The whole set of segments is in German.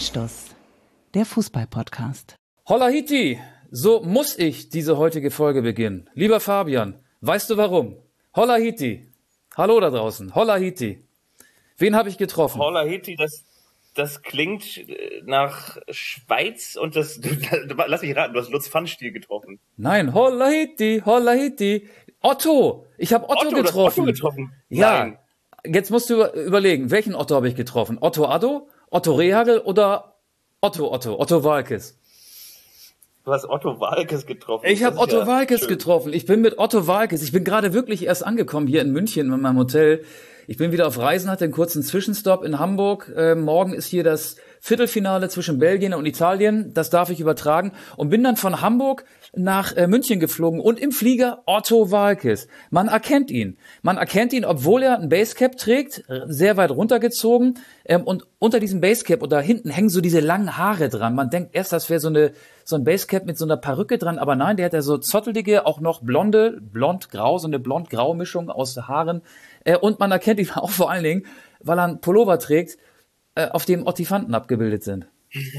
Anstoß, der Fußball-Podcast. Holla Hiti, so muss ich diese heutige Folge beginnen. Lieber Fabian, weißt du warum? Holla Hiti, hallo da draußen, Holla Hiti. Wen habe ich getroffen? Holla Hiti, das klingt nach Schweiz und lass mich raten, du hast Lutz Pfannstiel getroffen. Nein, Holla Hiti, Holla Hiti. Otto, ich habe Otto getroffen. Du hast Otto getroffen? Ja, Nein. Jetzt musst du überlegen, welchen Otto habe ich getroffen? Otto Addo, Otto Rehagel oder Otto Walkes? Du hast Otto Walkes getroffen. Ich habe Otto Walkes getroffen. Ich bin mit Otto Walkes. Ich bin gerade wirklich erst angekommen hier in München in meinem Hotel. Ich bin wieder auf Reisen, hatte einen kurzen Zwischenstopp in Hamburg. Morgen ist hier das Viertelfinale zwischen Belgien und Italien. Das darf ich übertragen. Und bin dann von Hamburg nach München geflogen und im Flieger Otto Walkes. Man erkennt ihn. Obwohl er ein Basecap trägt, sehr weit runtergezogen. Und unter diesem Basecap oder hinten hängen so diese langen Haare dran. Man denkt erst, das wäre so ein Basecap mit so einer Perücke dran. Aber nein, der hat ja so zottelige, auch noch blond-grau, so eine blond-grau-Mischung aus Haaren. Und man erkennt ihn auch vor allen Dingen, weil er einen Pullover trägt, auf dem Ottifanten abgebildet sind.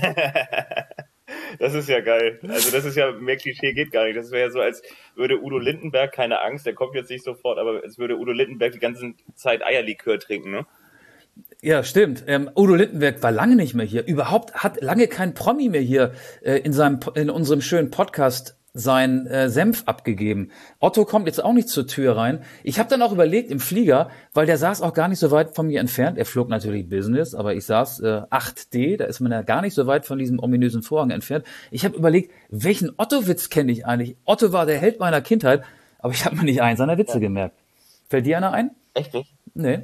Das ist ja geil. Also das ist ja, mehr Klischee geht gar nicht. Das wäre ja so, als würde Udo Lindenberg, keine Angst, der kommt jetzt nicht sofort, aber als würde Udo Lindenberg die ganze Zeit Eierlikör trinken, ne? Ja, stimmt. Udo Lindenberg war lange nicht mehr hier. Hat lange kein Promi mehr hier in unserem schönen Podcast sein Senf abgegeben. Otto kommt jetzt auch nicht zur Tür rein. Ich habe dann auch überlegt im Flieger, weil der saß auch gar nicht so weit von mir entfernt. Er flog natürlich Business, aber ich saß 8D, da ist man ja gar nicht so weit von diesem ominösen Vorhang entfernt. Ich habe überlegt, welchen Otto-Witz kenne ich eigentlich? Otto war der Held meiner Kindheit, aber ich habe mir nicht einen seiner Witze gemerkt. Fällt dir einer ein? Echt nicht? Nee.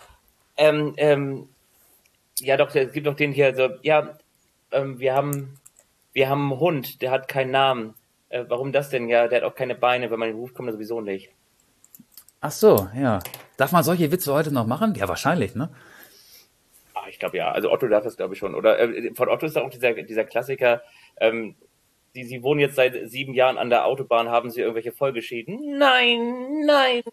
Ja doch, es gibt doch den hier so, ja, wir haben einen Hund, der hat keinen Namen. Warum das denn? Ja, der hat auch keine Beine, wenn man ihn ruft, kommt er sowieso nicht. Ach so, ja. Darf man solche Witze heute noch machen? Ja, wahrscheinlich, ne? Ich glaube ja. Also Otto darf es, glaube ich, schon. Oder von Otto ist auch dieser Klassiker, Sie wohnen jetzt seit 7 Jahren an der Autobahn, haben Sie irgendwelche Folgeschäden? Nein.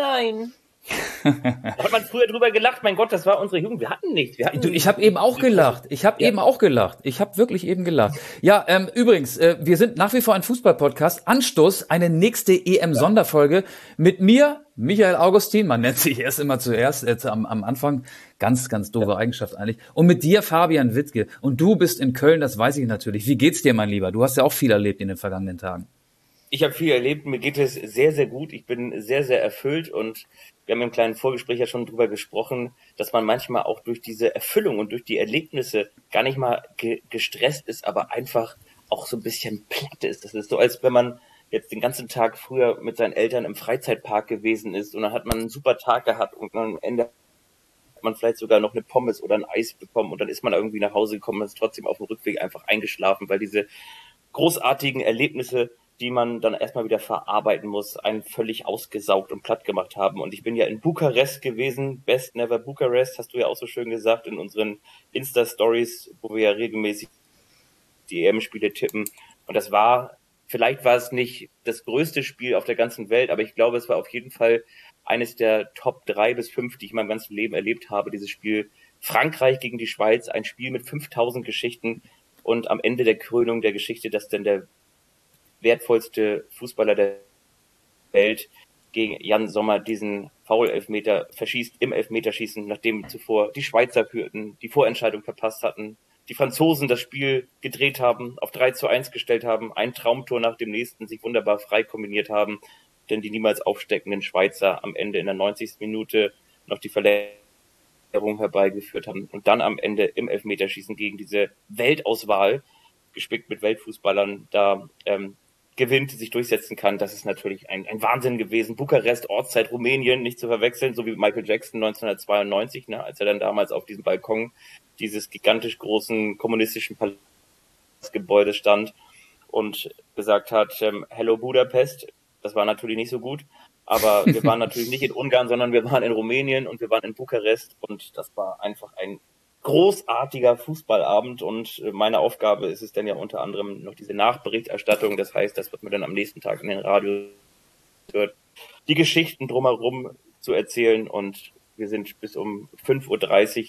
Da hat man früher drüber gelacht, mein Gott, das war unsere Jugend, wir hatten nichts. Ich habe eben auch gelacht. Ich habe wirklich eben gelacht. Ja, übrigens, wir sind nach wie vor ein Fußball-Podcast. Anstoß, eine nächste EM-Sonderfolge mit mir, Michael Augustin. Man nennt sich erst immer zuerst am Anfang. Ganz, ganz doofe Eigenschaft eigentlich. Und mit dir, Fabian Wittke. Und du bist in Köln, das weiß ich natürlich. Wie geht's dir, mein Lieber? Du hast ja auch viel erlebt in den vergangenen Tagen. Ich habe viel erlebt, mir geht es sehr, sehr gut. Ich bin sehr, sehr erfüllt und wir haben im kleinen Vorgespräch ja schon drüber gesprochen, dass man manchmal auch durch diese Erfüllung und durch die Erlebnisse gar nicht mal gestresst ist, aber einfach auch so ein bisschen platt ist. Das ist so, als wenn man jetzt den ganzen Tag früher mit seinen Eltern im Freizeitpark gewesen ist und dann hat man einen super Tag gehabt und am Ende hat man vielleicht sogar noch eine Pommes oder ein Eis bekommen und dann ist man irgendwie nach Hause gekommen und ist trotzdem auf dem Rückweg einfach eingeschlafen, weil diese großartigen Erlebnisse, die man dann erstmal wieder verarbeiten muss, einen völlig ausgesaugt und platt gemacht haben. Und ich bin ja in Bukarest gewesen, Best Never Bukarest, hast du ja auch so schön gesagt in unseren Insta-Stories, wo wir ja regelmäßig die EM-Spiele tippen. Und vielleicht war es nicht das größte Spiel auf der ganzen Welt, aber ich glaube, es war auf jeden Fall eines der Top 3 bis 5, die ich in meinem ganzen Leben erlebt habe, dieses Spiel Frankreich gegen die Schweiz, ein Spiel mit 5000 Geschichten und am Ende der Krönung der Geschichte, dass dann der wertvollste Fußballer der Welt gegen Jan Sommer diesen Foul-Elfmeter verschießt im Elfmeterschießen, nachdem zuvor die Schweizer die Vorentscheidung verpasst hatten, die Franzosen das Spiel gedreht haben, auf 3:1 gestellt haben, ein Traumtor nach dem nächsten, sich wunderbar frei kombiniert haben, denn die niemals aufsteckenden Schweizer am Ende in der 90. Minute noch die Verlängerung herbeigeführt haben und dann am Ende im Elfmeterschießen gegen diese Weltauswahl, gespickt mit Weltfußballern, da gewinnt, sich durchsetzen kann. Das ist natürlich ein Wahnsinn gewesen. Bukarest, Ortszeit Rumänien, nicht zu verwechseln, so wie Michael Jackson 1992, ne, als er dann damals auf diesem Balkon dieses gigantisch großen kommunistischen Palastgebäudes stand und gesagt hat, Hello Budapest. Das war natürlich nicht so gut, aber wir waren natürlich nicht in Ungarn, sondern wir waren in Rumänien und wir waren in Bukarest und das war einfach ein großartiger Fußballabend und meine Aufgabe ist es dann ja unter anderem noch diese Nachberichterstattung, das heißt, das wird mir dann am nächsten Tag in den Radio hört, die Geschichten drumherum zu erzählen und wir sind bis um 5:30 Uhr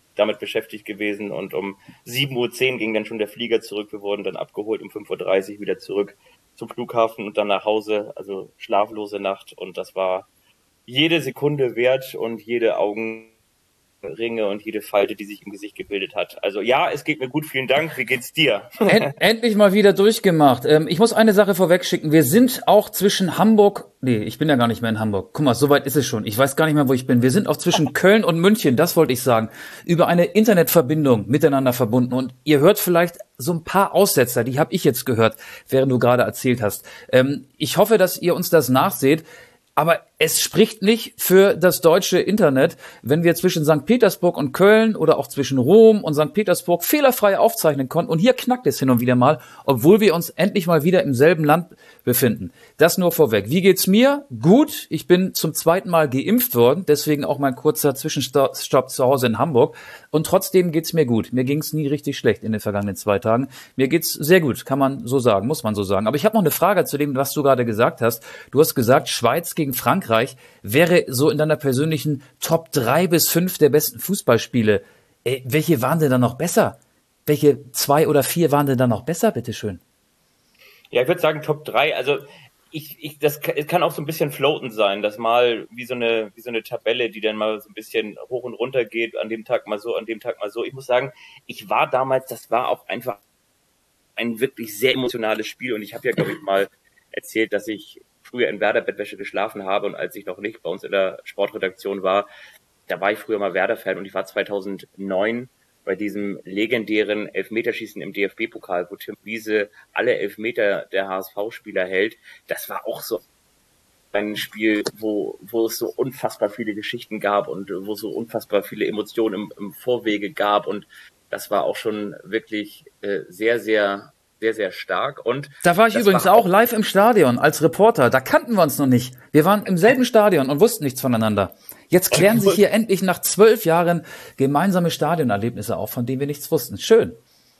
damit beschäftigt gewesen und um 7:10 Uhr ging dann schon der Flieger zurück. Wir wurden dann abgeholt, um 5:30 Uhr wieder zurück zum Flughafen und dann nach Hause, also schlaflose Nacht, und das war jede Sekunde wert und jede Augenringe und jede Falte, die sich im Gesicht gebildet hat. Also ja, es geht mir gut, vielen Dank. Wie geht's dir? Endlich mal wieder durchgemacht. Ich muss eine Sache vorwegschicken. Wir sind auch zwischen Hamburg, nee, ich bin ja gar nicht mehr in Hamburg. Guck mal, so weit ist es schon. Ich weiß gar nicht mehr, wo ich bin. Wir sind auch zwischen Köln und München, das wollte ich sagen, über eine Internetverbindung miteinander verbunden. Und ihr hört vielleicht so ein paar Aussetzer, die habe ich jetzt gehört, während du gerade erzählt hast. Ich hoffe, dass ihr uns das nachseht. Aber es spricht nicht für das deutsche Internet, wenn wir zwischen St. Petersburg und Köln oder auch zwischen Rom und St. Petersburg fehlerfrei aufzeichnen konnten. Und hier knackt es hin und wieder mal, obwohl wir uns endlich mal wieder im selben Land befinden. Das nur vorweg. Wie geht's mir? Gut. Ich bin zum 2. Mal geimpft worden, deswegen auch mein kurzer Zwischenstopp zu Hause in Hamburg. Und trotzdem geht's mir gut. Mir ging's nie richtig schlecht in den vergangenen 2 Tagen. Mir geht's sehr gut, kann man so sagen, muss man so sagen. Aber ich habe noch eine Frage zu dem, was du gerade gesagt hast. Du hast gesagt, Schweiz gegen Frankreich wäre so in deiner persönlichen Top 3 bis 5 der besten Fußballspiele. Welche waren denn da noch besser? Welche 2 oder 4 waren denn da noch besser, bitteschön? Ja, ich würde sagen Top 3. Also das kann auch so ein bisschen floaten sein, das mal wie so eine Tabelle, die dann mal so ein bisschen hoch und runter geht, an dem Tag mal so, an dem Tag mal so. Ich muss sagen, ich war damals, das war auch einfach ein wirklich sehr emotionales Spiel, und ich habe ja, glaube ich, mal erzählt, dass ich früher in Werder-Bettwäsche geschlafen habe, und als ich noch nicht bei uns in der Sportredaktion war, da war ich früher mal Werder-Fan, und ich war 2009 bei diesem legendären Elfmeterschießen im DFB-Pokal, wo Tim Wiese alle Elfmeter der HSV-Spieler hält. Das war auch so ein Spiel, wo es so unfassbar viele Geschichten gab und wo es so unfassbar viele Emotionen im Vorwege gab, und das war auch schon wirklich sehr, sehr, sehr, sehr stark. Und da war ich übrigens auch live im Stadion als Reporter. Da kannten wir uns noch nicht. Wir waren im selben Stadion und wussten nichts voneinander. Jetzt klären sich hier endlich nach 12 Jahren gemeinsame Stadionerlebnisse auf, von denen wir nichts wussten. Schön.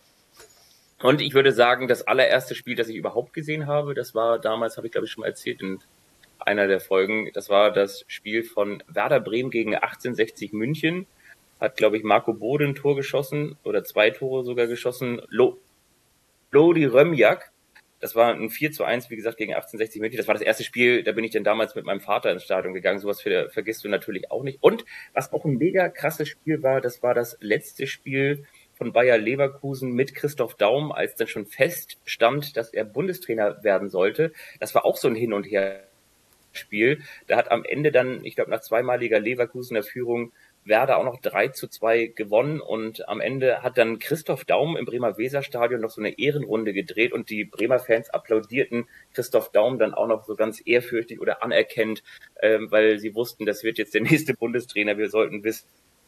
Und ich würde sagen, das allererste Spiel, das ich überhaupt gesehen habe, das war damals, habe ich glaube ich schon mal erzählt in einer der Folgen, das war das Spiel von Werder Bremen gegen 1860 München. Hat, glaube ich, Marco Bode ein Tor geschossen oder 2 Tore sogar geschossen. Lodi Römjak. Das war ein 4:1, wie gesagt, gegen 1860 München. Das war das erste Spiel, da bin ich dann damals mit meinem Vater ins Stadion gegangen. Sowas vergisst du natürlich auch nicht. Und was auch ein mega krasses Spiel war, das war das letzte Spiel von Bayer Leverkusen mit Christoph Daum, als dann schon feststand, dass er Bundestrainer werden sollte. Das war auch so ein Hin- und Her-Spiel. Da hat am Ende dann, ich glaube, nach zweimaliger Leverkusener Führung Werder auch noch 3:2 gewonnen, und am Ende hat dann Christoph Daum im Bremer Weserstadion noch so eine Ehrenrunde gedreht, und die Bremer Fans applaudierten Christoph Daum dann auch noch so ganz ehrfürchtig oder anerkennend, weil sie wussten, das wird jetzt der nächste Bundestrainer. Wir sollten wissen,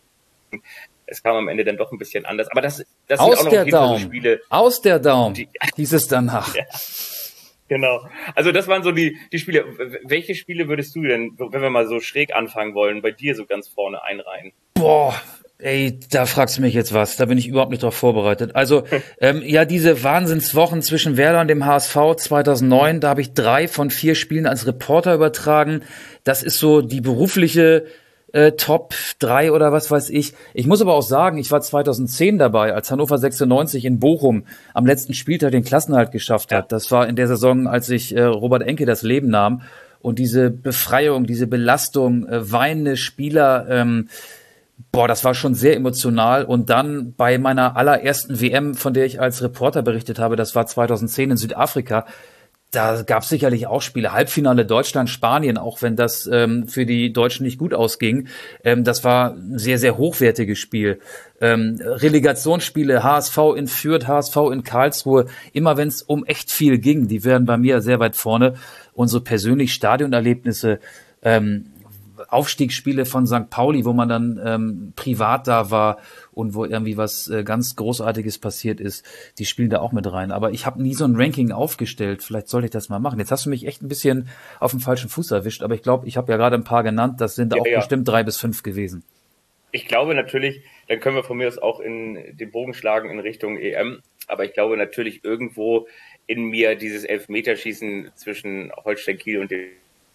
es kam am Ende dann doch ein bisschen anders. Aber das sind auch noch so Spiele. Aus der Daum, hieß es danach. Ja. Genau. Also das waren so die Spiele. Welche Spiele würdest du denn, wenn wir mal so schräg anfangen wollen, bei dir so ganz vorne einreihen? Boah, ey, da fragst du mich jetzt was. Da bin ich überhaupt nicht drauf vorbereitet. Also, ja, diese Wahnsinnswochen zwischen Werder und dem HSV 2009, da habe ich 3 von 4 Spielen als Reporter übertragen. Das ist so die berufliche Top 3 oder was weiß ich. Ich muss aber auch sagen, ich war 2010 dabei, als Hannover 96 in Bochum am letzten Spieltag den Klassenerhalt geschafft hat. Das war in der Saison, als sich Robert Enke das Leben nahm. Und diese Befreiung, diese Belastung, weinende Spieler, das war schon sehr emotional. Und dann bei meiner allerersten WM, von der ich als Reporter berichtet habe, das war 2010 in Südafrika, da gab es sicherlich auch Spiele. Halbfinale Deutschland, Spanien, auch wenn das für die Deutschen nicht gut ausging. Das war ein sehr, sehr hochwertiges Spiel. Relegationsspiele, HSV in Fürth, HSV in Karlsruhe, immer wenn es um echt viel ging, die wären bei mir sehr weit vorne. Und so persönlich Stadionerlebnisse, Aufstiegsspiele von St. Pauli, wo man dann privat da war und wo irgendwie was ganz Großartiges passiert ist, die spielen da auch mit rein. Aber ich habe nie so ein Ranking aufgestellt. Vielleicht sollte ich das mal machen. Jetzt hast du mich echt ein bisschen auf dem falschen Fuß erwischt, aber ich glaube, ich habe ja gerade ein paar genannt. Das sind auch bestimmt 3 bis 5 gewesen. Ich glaube natürlich, dann können wir von mir aus auch in den Bogen schlagen in Richtung EM. Aber ich glaube natürlich irgendwo in mir dieses Elfmeterschießen zwischen Holstein Kiel und dem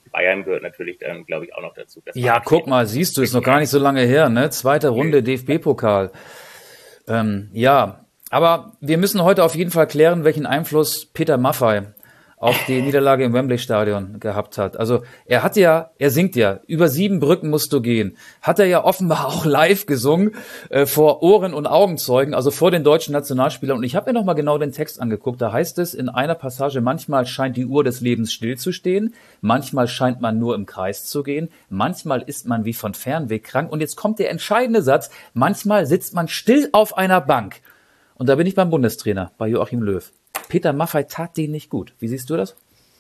Bayern gehört natürlich dann, glaube ich, auch noch dazu. Ja, guck mal, siehst du, ist noch gar nicht so lange her, ne? Zweite Runde DFB-Pokal. Ja, aber wir müssen heute auf jeden Fall klären, welchen Einfluss Peter Maffay auf die Niederlage im Wembley-Stadion gehabt hat. Also er singt ja, über 7 Brücken musst du gehen. Hat er ja offenbar auch live gesungen, vor Ohren- und Augenzeugen, also vor den deutschen Nationalspielern. Und ich habe mir nochmal genau den Text angeguckt. Da heißt es in einer Passage, manchmal scheint die Uhr des Lebens stillzustehen, manchmal scheint man nur im Kreis zu gehen, manchmal ist man wie von Fernweh krank. Und jetzt kommt der entscheidende Satz, manchmal sitzt man still auf einer Bank. Und da bin ich beim Bundestrainer, bei Joachim Löw. Peter Maffay tat denen nicht gut. Wie siehst du das?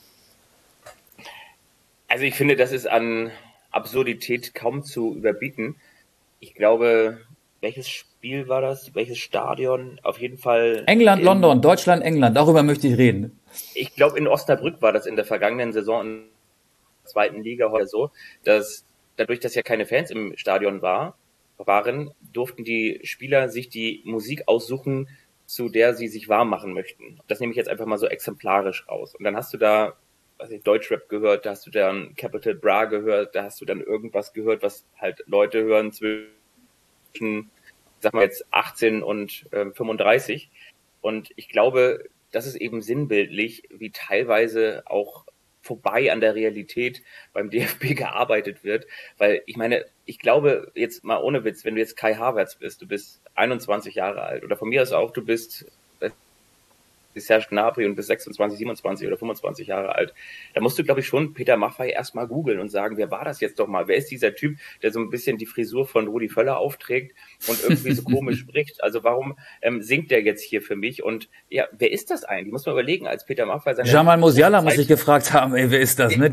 Also ich finde, das ist an Absurdität kaum zu überbieten. Ich glaube, welches Spiel war das? Welches Stadion? Auf jeden Fall. England, London, Deutschland, England. Darüber möchte ich reden. Ich glaube, in Osnabrück war das in der vergangenen Saison in der 2. Liga heute so, dass dadurch, dass ja keine Fans im Stadion waren, durften die Spieler sich die Musik aussuchen, zu der sie sich warm machen möchten. Das nehme ich jetzt einfach mal so exemplarisch raus. Und dann hast du da, was ich, Deutschrap gehört, da hast du dann Capital Bra gehört, da hast du dann irgendwas gehört, was halt Leute hören zwischen, sag mal jetzt 18 und 35. Und ich glaube, das ist eben sinnbildlich, wie teilweise auch vorbei an der Realität beim DFB gearbeitet wird, weil ich meine, ich glaube jetzt mal ohne Witz, wenn du jetzt Kai Havertz bist, du bist 21 Jahre alt oder von mir aus auch, du bist Serge Gnabry und bist 26, 27 oder 25 Jahre alt, da musst du, glaube ich, schon Peter Maffay erstmal googeln und sagen, wer war das jetzt doch mal? Wer ist dieser Typ, der so ein bisschen die Frisur von Rudi Völler aufträgt und irgendwie so komisch spricht? Also warum singt der jetzt hier für mich? Und ja, wer ist das eigentlich? Muss man überlegen, als Peter Maffay seine Jamal Musiala muss ich gefragt haben, ey, wer ist das, ne?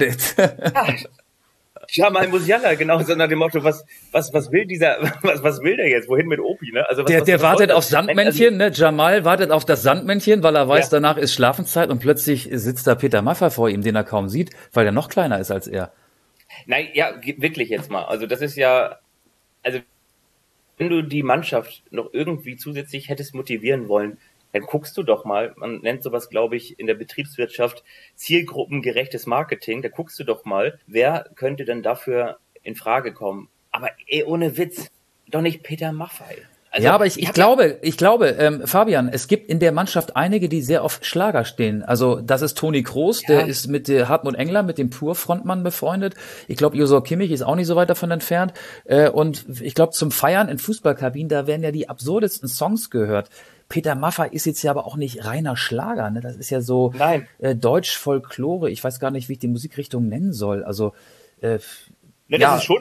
Jamal Musiala, genau, so nach dem Motto, was will dieser, was will der jetzt? Wohin mit Opi, ne? Also der wartet auf Sandmännchen, ne? Jamal wartet auf das Sandmännchen, weil er weiß, danach ist Schlafenszeit und plötzlich sitzt da Peter Maffay vor ihm, den er kaum sieht, weil er noch kleiner ist als er. Nein, ja, wirklich jetzt mal. Also das ist ja, also wenn du die Mannschaft noch irgendwie zusätzlich hättest motivieren wollen, dann guckst du doch mal, man nennt sowas, glaube ich, in der Betriebswirtschaft zielgruppengerechtes Marketing, da guckst du doch mal, wer könnte denn dafür in Frage kommen. Aber ohne Witz, doch nicht Peter Maffay. Also, ja, aber ich glaube, Fabian, es gibt in der Mannschaft einige, die sehr auf Schlager stehen. Also das ist Toni Kroos, der ist mit Hartmut Engler, mit dem Pur-Frontmann befreundet. Ich glaube, Josua Kimmich ist auch nicht so weit davon entfernt. Und ich glaube, zum Feiern in Fußballkabinen, da werden ja die absurdesten Songs gehört. Peter Maffay ist jetzt ja aber auch nicht reiner Schlager, ne? Das ist ja so Deutsch-Folklore. Ich weiß gar nicht, wie ich die Musikrichtung nennen soll. Also das ist schon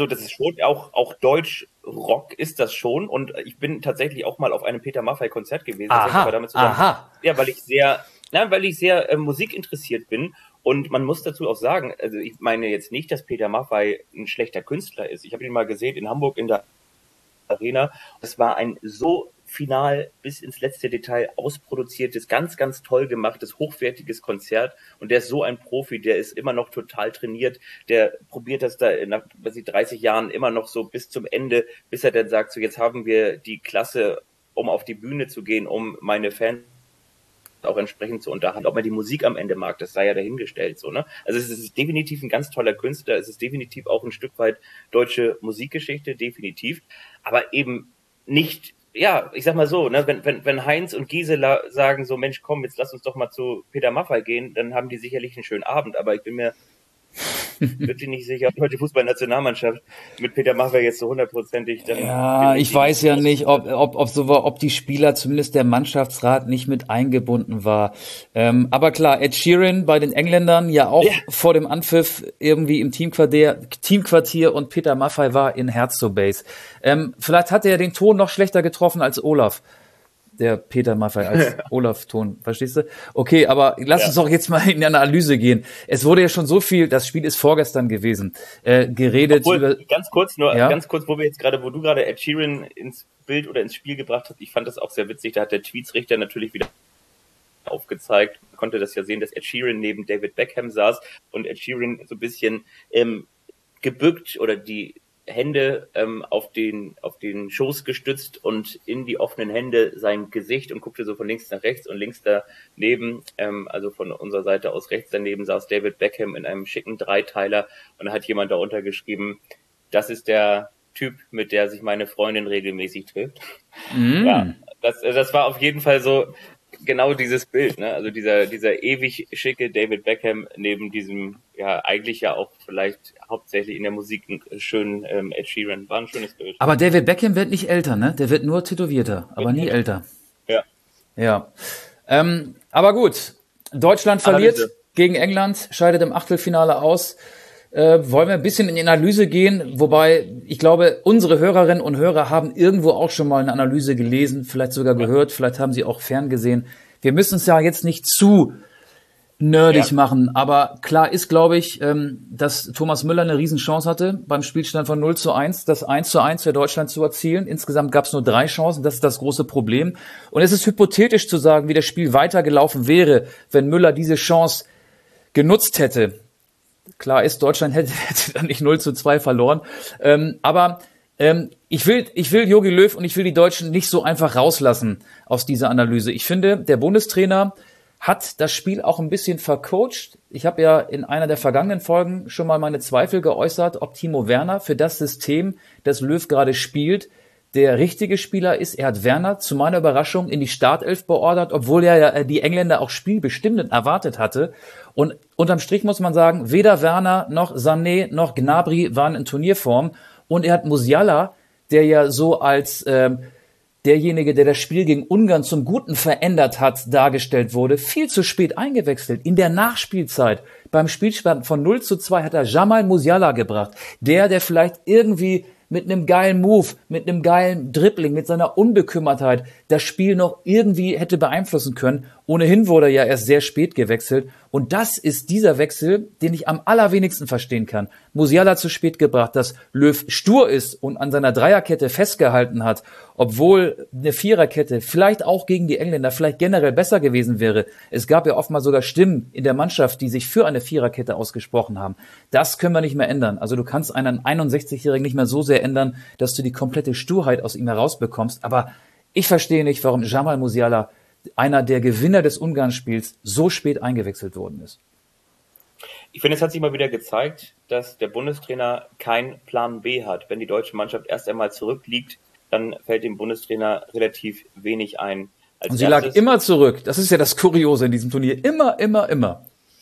auch Deutsch-Rock ist das schon. Und ich bin tatsächlich auch mal auf einem Peter Maffay-Konzert gewesen. Das hängt aber damit zusammen. Ja, weil ich sehr musikinteressiert bin. Und man muss dazu auch sagen, also ich meine jetzt nicht, dass Peter Maffay ein schlechter Künstler ist. Ich habe ihn mal gesehen in Hamburg in der Arena. Das war ein so final bis ins letzte Detail ausproduziertes, ganz, ganz toll gemachtes, hochwertiges Konzert. Und der ist so ein Profi, der ist immer noch total trainiert, der probiert das da nach 30 Jahren immer noch so bis zum Ende, bis er dann sagt, so jetzt haben wir die Klasse, um auf die Bühne zu gehen, um meine Fans auch entsprechend zu unterhalten. Ob man die Musik am Ende mag, das sei ja dahingestellt, so, ne? Also es ist definitiv ein ganz toller Künstler, es ist definitiv auch ein Stück weit deutsche Musikgeschichte, definitiv, aber eben nicht, ja, ich sag mal so, ne, wenn Heinz und Gisela sagen so, Mensch, komm, jetzt lass uns doch mal zu Peter Maffay gehen, dann haben die sicherlich einen schönen Abend, aber ich bin mir wirklich nicht sicher, ob die Fußballnationalmannschaft mit Peter Maffay jetzt so hundertprozentig dann. Ja, ich weiß ja nicht, ob die Spieler, zumindest der Mannschaftsrat, nicht mit eingebunden war. Aber klar, Ed Sheeran bei den Engländern ja auch vor dem Anpfiff irgendwie im Teamquartier und Peter Maffay war in Herzog-Base. Vielleicht hat er den Ton noch schlechter getroffen als Olaf. Der Peter Maffay als Olaf-Ton, verstehst du? Okay, aber lass uns doch jetzt mal in die Analyse gehen. Es wurde ja schon so viel, das Spiel ist vorgestern gewesen, geredet. Ganz kurz, wo du gerade Ed Sheeran ins Bild oder ins Spiel gebracht hast, ich fand das auch sehr witzig, da hat der Tweetsrichter natürlich wieder aufgezeigt, man konnte das ja sehen, dass Ed Sheeran neben David Beckham saß und Ed Sheeran so ein bisschen gebückt oder Hände auf den Schoß gestützt und in die offenen Hände sein Gesicht und guckte so von links nach rechts, und links daneben, also von unserer Seite aus rechts daneben, saß David Beckham in einem schicken Dreiteiler, und da hat jemand darunter geschrieben: Das ist der Typ, mit der sich meine Freundin regelmäßig trifft. Ja, das war auf jeden Fall so genau dieses Bild, ne? Also dieser ewig schicke David Beckham neben diesem, ja, eigentlich ja auch vielleicht hauptsächlich in der Musik schönen Ed Sheeran. War ein schönes Bild. Aber David Beckham wird nicht älter, ne? Der wird nur tätowierter, aber nie älter. Ja. Ja. Aber gut, Deutschland verliert Analyse gegen England, scheidet im Achtelfinale aus. Wollen wir ein bisschen in die Analyse gehen, wobei ich glaube, unsere Hörerinnen und Hörer haben irgendwo auch schon mal eine Analyse gelesen, vielleicht sogar gehört, vielleicht haben sie auch ferngesehen. Wir müssen es ja jetzt nicht zu nerdig machen, aber klar ist, glaube ich, dass Thomas Müller eine Riesenchance hatte, beim Spielstand von 0:1 das 1:1 für Deutschland zu erzielen. Insgesamt gab es nur 3 Chancen, das ist das große Problem. Und es ist hypothetisch zu sagen, wie das Spiel weitergelaufen wäre, wenn Müller diese Chance genutzt hätte. Klar ist, Deutschland hätte dann nicht 0:2 verloren. Aber ich will Jogi Löw und ich will die Deutschen nicht so einfach rauslassen aus dieser Analyse. Ich finde, der Bundestrainer hat das Spiel auch ein bisschen vercoacht. Ich habe ja in einer der vergangenen Folgen schon mal meine Zweifel geäußert, ob Timo Werner für das System, das Löw gerade spielt, der richtige Spieler ist. Er hat Werner zu meiner Überraschung in die Startelf beordert, obwohl er ja die Engländer auch spielbestimmend erwartet hatte. Und unterm Strich muss man sagen, weder Werner noch Sané noch Gnabry waren in Turnierform. Und er hat Musiala, der ja so als derjenige, der das Spiel gegen Ungarn zum Guten verändert hat, dargestellt wurde, viel zu spät eingewechselt. In der Nachspielzeit, beim Spielstand von 0:2 hat er Jamal Musiala gebracht. Der vielleicht irgendwie mit einem geilen Move, mit einem geilen Dribbling, mit seiner Unbekümmertheit das Spiel noch irgendwie hätte beeinflussen können. Ohnehin wurde er ja erst sehr spät gewechselt. Und das ist dieser Wechsel, den ich am allerwenigsten verstehen kann. Musiala zu spät gebracht, dass Löw stur ist und an seiner Dreierkette festgehalten hat, obwohl eine Viererkette vielleicht auch gegen die Engländer vielleicht generell besser gewesen wäre. Es gab ja oft mal sogar Stimmen in der Mannschaft, die sich für eine Viererkette ausgesprochen haben. Das können wir nicht mehr ändern. Also du kannst einen 61-Jährigen nicht mehr so sehr ändern, dass du die komplette Sturheit aus ihm herausbekommst. Aber ich verstehe nicht, warum Jamal Musiala, einer der Gewinner des Ungarn-Spiels, so spät eingewechselt worden ist. Ich finde, es hat sich mal wieder gezeigt, dass der Bundestrainer keinen Plan B hat. Wenn die deutsche Mannschaft erst einmal zurückliegt, dann fällt dem Bundestrainer relativ wenig ein. Und sie lag immer zurück. Das ist ja das Kuriose in diesem Turnier. Immer.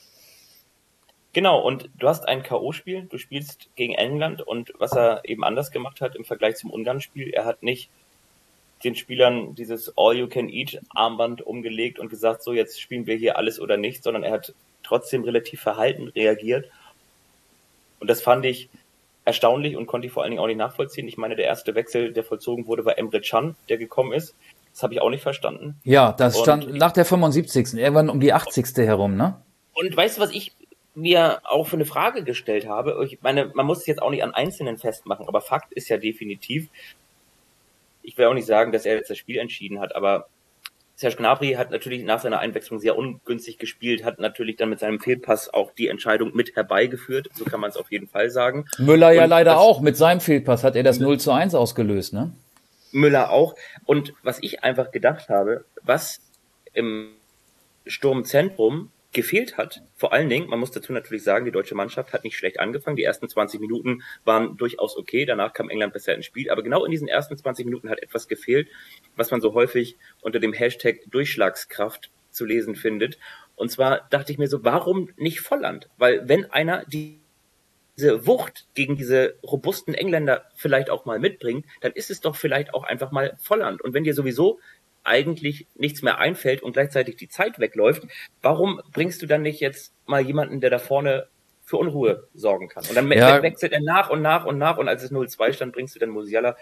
Genau, und du hast ein K.O.-Spiel, du spielst gegen England, und was er eben anders gemacht hat im Vergleich zum Ungarn-Spiel, er hat nicht den Spielern dieses All-You-Can-Eat-Armband umgelegt und gesagt, so, jetzt spielen wir hier alles oder nichts, sondern er hat trotzdem relativ verhalten reagiert. Und das fand ich erstaunlich und konnte ich vor allen Dingen auch nicht nachvollziehen. Ich meine, der erste Wechsel, der vollzogen wurde, war Emre Can, der gekommen ist. Das habe ich auch nicht verstanden. Ja, das stand nach der 75. Irgendwann um die 80. herum, ne? Und weißt du, was ich mir auch für eine Frage gestellt habe? Ich meine, man muss es jetzt auch nicht an Einzelnen festmachen, aber Fakt ist ja definitiv, ich will auch nicht sagen, dass er jetzt das Spiel entschieden hat, aber Serge Gnabry hat natürlich nach seiner Einwechslung sehr ungünstig gespielt, hat natürlich dann mit seinem Fehlpass auch die Entscheidung mit herbeigeführt, so kann man es auf jeden Fall sagen. Müller ja leider auch, mit seinem Fehlpass hat er das 0:1 ausgelöst, ne? Müller auch. Und was ich einfach gedacht habe, was im Sturmzentrum gefehlt hat, vor allen Dingen, man muss dazu natürlich sagen, die deutsche Mannschaft hat nicht schlecht angefangen, die ersten 20 Minuten waren durchaus okay, danach kam England besser ins Spiel, aber genau in diesen ersten 20 Minuten hat etwas gefehlt, was man so häufig unter dem Hashtag Durchschlagskraft zu lesen findet, und zwar dachte ich mir so, warum nicht Volland? Weil wenn einer diese Wucht gegen diese robusten Engländer vielleicht auch mal mitbringt, dann ist es doch vielleicht auch einfach mal Volland, und wenn dir sowieso eigentlich nichts mehr einfällt und gleichzeitig die Zeit wegläuft, warum bringst du dann nicht jetzt mal jemanden, der da vorne für Unruhe sorgen kann? Und dann wechselt er nach und als es 0:2 stand, bringst du dann Musiala,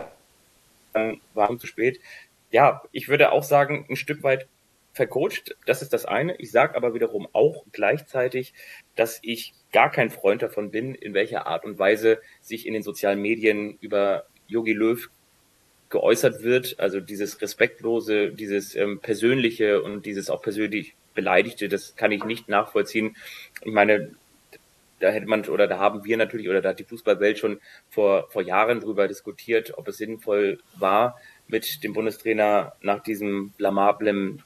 dann war es zu spät. Ja, ich würde auch sagen, ein Stück weit vercoacht, das ist das eine. Ich sage aber wiederum auch gleichzeitig, dass ich gar kein Freund davon bin, in welcher Art und Weise sich in den sozialen Medien über Jogi Löw geäußert wird, also dieses Respektlose, dieses Persönliche und dieses auch persönlich Beleidigte, das kann ich nicht nachvollziehen. Ich meine, da hätte man, oder da haben wir natürlich, oder da hat die Fußballwelt schon vor Jahren drüber diskutiert, ob es sinnvoll war, mit dem Bundestrainer nach diesem blamablen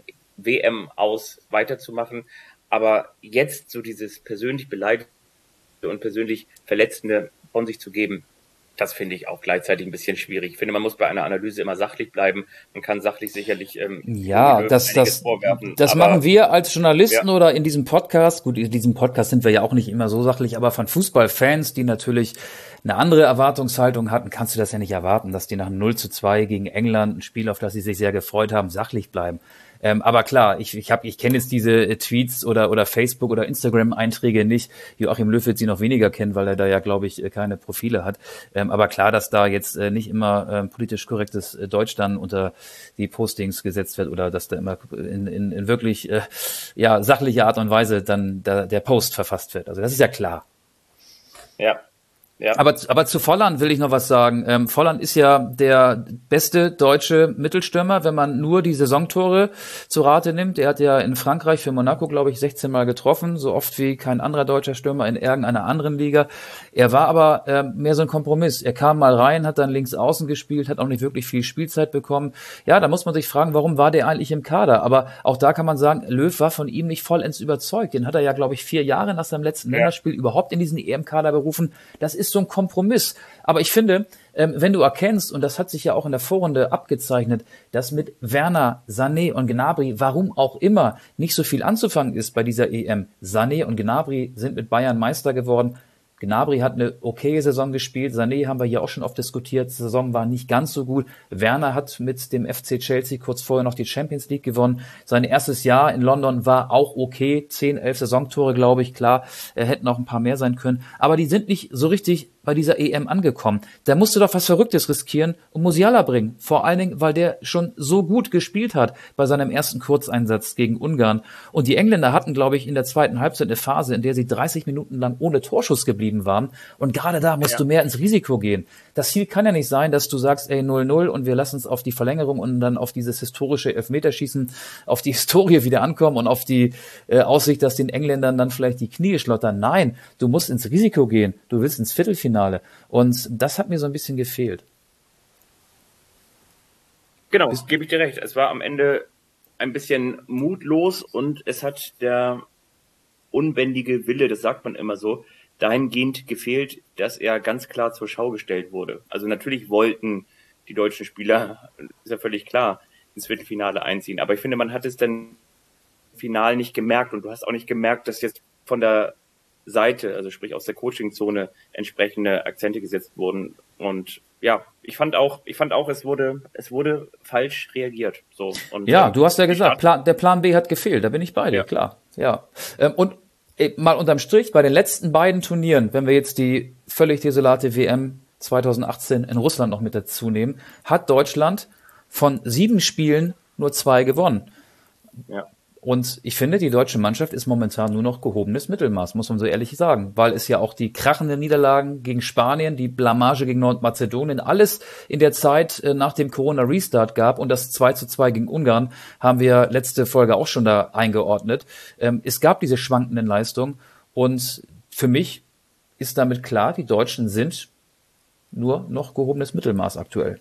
WM aus weiterzumachen. Aber jetzt so dieses persönlich Beleidigende und persönlich Verletzende von sich zu geben, das finde ich auch gleichzeitig ein bisschen schwierig. Ich finde, man muss bei einer Analyse immer sachlich bleiben. Man kann sachlich sicherlich ja, das vorwerfen. Das machen wir als Journalisten ja. oder in diesem Podcast. Gut, in diesem Podcast sind wir ja auch nicht immer so sachlich, aber von Fußballfans, die natürlich eine andere Erwartungshaltung hatten, kannst du das ja nicht erwarten, dass die nach 0:2 gegen England, ein Spiel, auf das sie sich sehr gefreut haben, sachlich bleiben. Aber klar, ich kenne jetzt diese Tweets oder Facebook oder Instagram-Einträge nicht. Joachim Löw wird sie noch weniger kennen, weil er da ja, glaube ich, keine Profile hat. Aber klar, dass da jetzt nicht immer politisch korrektes Deutsch dann unter die Postings gesetzt wird oder dass da immer in wirklich sachliche Art und Weise dann der Post verfasst wird. Also das ist ja klar. Ja. Ja. Aber zu Volland will ich noch was sagen. Volland ist ja der beste deutsche Mittelstürmer, wenn man nur die Saisontore zu Rate nimmt. Er hat ja in Frankreich für Monaco, glaube ich, 16 Mal getroffen, so oft wie kein anderer deutscher Stürmer in irgendeiner anderen Liga. Er war aber mehr so ein Kompromiss. Er kam mal rein, hat dann links außen gespielt, hat auch nicht wirklich viel Spielzeit bekommen. Ja, da muss man sich fragen, warum war der eigentlich im Kader? Aber auch da kann man sagen, Löw war von ihm nicht vollends überzeugt. Den hat er ja, glaube ich, 4 Jahre nach seinem letzten Länderspiel überhaupt in diesen EM-Kader berufen. Das ist so ein Kompromiss. Aber ich finde, wenn du erkennst, und das hat sich ja auch in der Vorrunde abgezeichnet, dass mit Werner, Sané und Gnabry, warum auch immer, nicht so viel anzufangen ist bei dieser EM. Sané und Gnabry sind mit Bayern Meister geworden. Gnabry hat eine okaye Saison gespielt. Sané haben wir hier auch schon oft diskutiert. Die Saison war nicht ganz so gut. Werner hat mit dem FC Chelsea kurz vorher noch die Champions League gewonnen. Sein erstes Jahr in London war auch okay. 10, 11 Saisontore, glaube ich. Klar, hätten auch ein paar mehr sein können. Aber die sind nicht so richtig bei dieser EM angekommen. Da musst du doch was Verrücktes riskieren und Musiala bringen. Vor allen Dingen, weil der schon so gut gespielt hat bei seinem ersten Kurzeinsatz gegen Ungarn. Und die Engländer hatten, glaube ich, in der zweiten Halbzeit eine Phase, in der sie 30 Minuten lang ohne Torschuss geblieben waren. Und gerade da musst du mehr ins Risiko gehen. Das Ziel kann ja nicht sein, dass du sagst, 0-0 und wir lassen es auf die Verlängerung und dann auf dieses historische Elfmeterschießen, auf die Historie wieder ankommen und auf die Aussicht, dass den Engländern dann vielleicht die Knie schlottern. Nein, du musst ins Risiko gehen. Du willst ins Viertelfinale. Und das hat mir so ein bisschen gefehlt. Genau, gebe ich dir recht. Es war am Ende ein bisschen mutlos und es hat der unbändige Wille, das sagt man immer so, dahingehend gefehlt, dass er ganz klar zur Schau gestellt wurde. Also natürlich wollten die deutschen Spieler, ist ja völlig klar, ins Viertelfinale einziehen. Aber ich finde, man hat es dann final nicht gemerkt und du hast auch nicht gemerkt, dass jetzt von der Seite, also sprich aus der Coachingzone, entsprechende Akzente gesetzt wurden. Und ja, ich fand auch, es wurde falsch reagiert. So. Und, ja, du hast ja gesagt, der Plan B hat gefehlt, da bin ich bei dir, klar. Ja. Und mal unterm Strich, bei den letzten beiden Turnieren, wenn wir jetzt die völlig desolate WM 2018 in Russland noch mit dazu nehmen, hat Deutschland von 7 Spielen nur 2 gewonnen. Ja. Und ich finde, die deutsche Mannschaft ist momentan nur noch gehobenes Mittelmaß, muss man so ehrlich sagen, weil es ja auch die krachenden Niederlagen gegen Spanien, die Blamage gegen Nordmazedonien, alles in der Zeit nach dem Corona-Restart gab und das 2:2 gegen Ungarn haben wir letzte Folge auch schon da eingeordnet. Es gab diese schwankenden Leistungen und für mich ist damit klar, die Deutschen sind nur noch gehobenes Mittelmaß aktuell.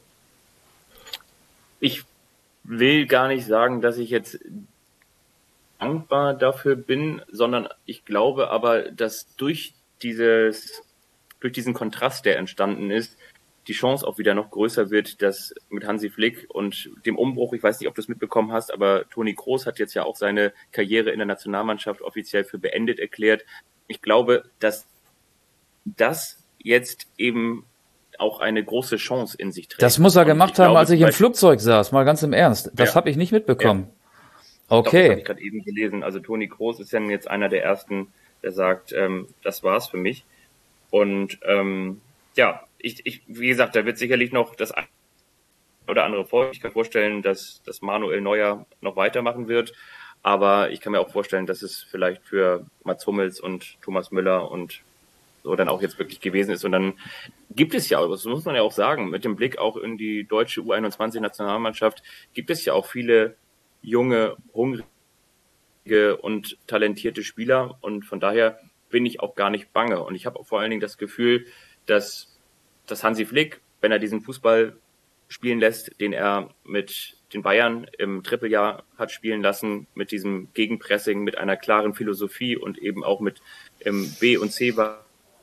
Ich will gar nicht sagen, dass ich jetzt dankbar dafür bin, sondern ich glaube aber, dass durch diesen Kontrast, der entstanden ist, die Chance auch wieder noch größer wird, dass mit Hansi Flick und dem Umbruch, ich weiß nicht, ob du es mitbekommen hast, aber Toni Kroos hat jetzt ja auch seine Karriere in der Nationalmannschaft offiziell für beendet erklärt. Ich glaube, dass das jetzt eben auch eine große Chance in sich trägt. Das muss er gemacht haben, als ich im Flugzeug saß, mal ganz im Ernst. Das habe ich nicht mitbekommen. Ja. Okay. Doch, das habe ich gerade eben gelesen. Also Toni Kroos ist ja jetzt einer der ersten, der sagt, das war's für mich. Und ja, wie gesagt, da wird sicherlich noch das eine oder andere folgen. Ich kann vorstellen, dass Manuel Neuer noch weitermachen wird. Aber ich kann mir auch vorstellen, dass es vielleicht für Mats Hummels und Thomas Müller und so dann auch jetzt wirklich gewesen ist. Und dann gibt es ja, das muss man ja auch sagen, mit dem Blick auch in die deutsche U21-Nationalmannschaft, gibt es ja auch viele junge, hungrige und talentierte Spieler. Und von daher bin ich auch gar nicht bange. Und ich habe auch vor allen Dingen das Gefühl, dass Hansi Flick, wenn er diesen Fußball spielen lässt, den er mit den Bayern im Trippeljahr hat spielen lassen, mit diesem Gegenpressing, mit einer klaren Philosophie und eben auch mit B- und C-Varianten,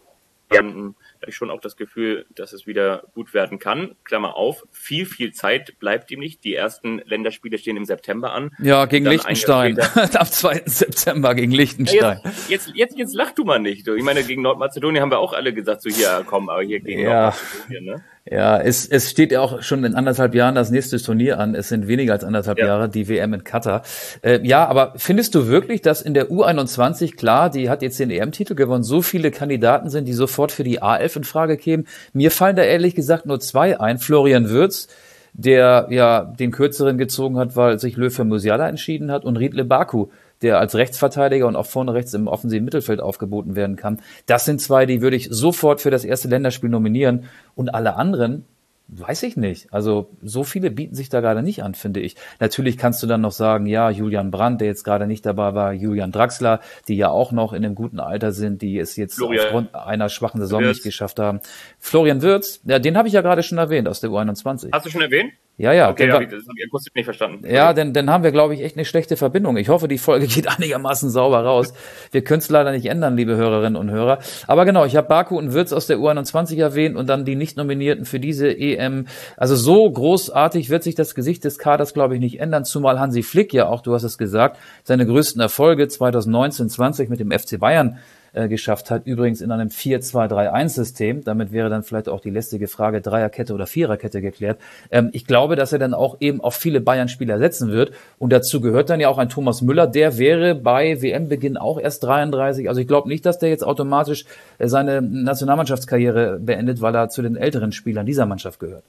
da habe ich schon auch das Gefühl, dass es wieder gut werden kann. Klammer auf, viel Zeit bleibt ihm nicht. Die ersten Länderspiele stehen im September an. Ja, gegen Liechtenstein. Am 2. September gegen Liechtenstein. Jetzt lach du mal nicht. Ich meine, gegen Nordmazedonien haben wir auch alle gesagt, so hier, komm, aber hier gegen Nordmazedonien, ne? Ja, es steht ja auch schon in 1,5 Jahren das nächste Turnier an. Es sind weniger als 1,5 Jahre, die WM in Katar. Ja, aber findest du wirklich, dass in der U21, klar, die hat jetzt den EM-Titel gewonnen, so viele Kandidaten sind, die sofort für die A11 in Frage kämen? Mir fallen da ehrlich gesagt nur 2 ein. Florian Wirtz, der ja den Kürzeren gezogen hat, weil sich Löw für Musiala entschieden hat, und Riedle Baku, der als Rechtsverteidiger und auch vorne rechts im offensiven Mittelfeld aufgeboten werden kann. Das sind 2, die würde ich sofort für das erste Länderspiel nominieren. Und alle anderen, weiß ich nicht. Also so viele bieten sich da gerade nicht an, finde ich. Natürlich kannst du dann noch sagen, ja, Julian Brandt, der jetzt gerade nicht dabei war, Julian Draxler, die ja auch noch in einem guten Alter sind, die es jetzt aufgrund einer schwachen Saison nicht geschafft haben. Florian Wirtz, ja, den habe ich ja gerade schon erwähnt aus der U21. Hast du schon erwähnt? Ja. Okay, das habe ich akustisch nicht verstanden. Ja, denn haben wir, glaube ich, echt eine schlechte Verbindung. Ich hoffe, die Folge geht einigermaßen sauber raus. Wir können es leider nicht ändern, liebe Hörerinnen und Hörer. Aber genau, ich habe Baku und Wirtz aus der U21 erwähnt und dann die Nicht-Nominierten für diese EM. Also so großartig wird sich das Gesicht des Kaders, glaube ich, nicht ändern, zumal Hansi Flick ja auch, du hast es gesagt, seine größten Erfolge 2019-20 mit dem FC Bayern geschafft hat, übrigens in einem 4-2-3-1-System. Damit wäre dann vielleicht auch die lästige Frage Dreierkette oder Viererkette geklärt. Ich glaube, dass er dann auch eben auf viele Bayern-Spieler setzen wird. Und dazu gehört dann ja auch ein Thomas Müller, der wäre bei WM-Beginn auch erst 33. Also ich glaube nicht, dass der jetzt automatisch seine Nationalmannschaftskarriere beendet, weil er zu den älteren Spielern dieser Mannschaft gehört.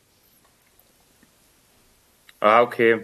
Okay.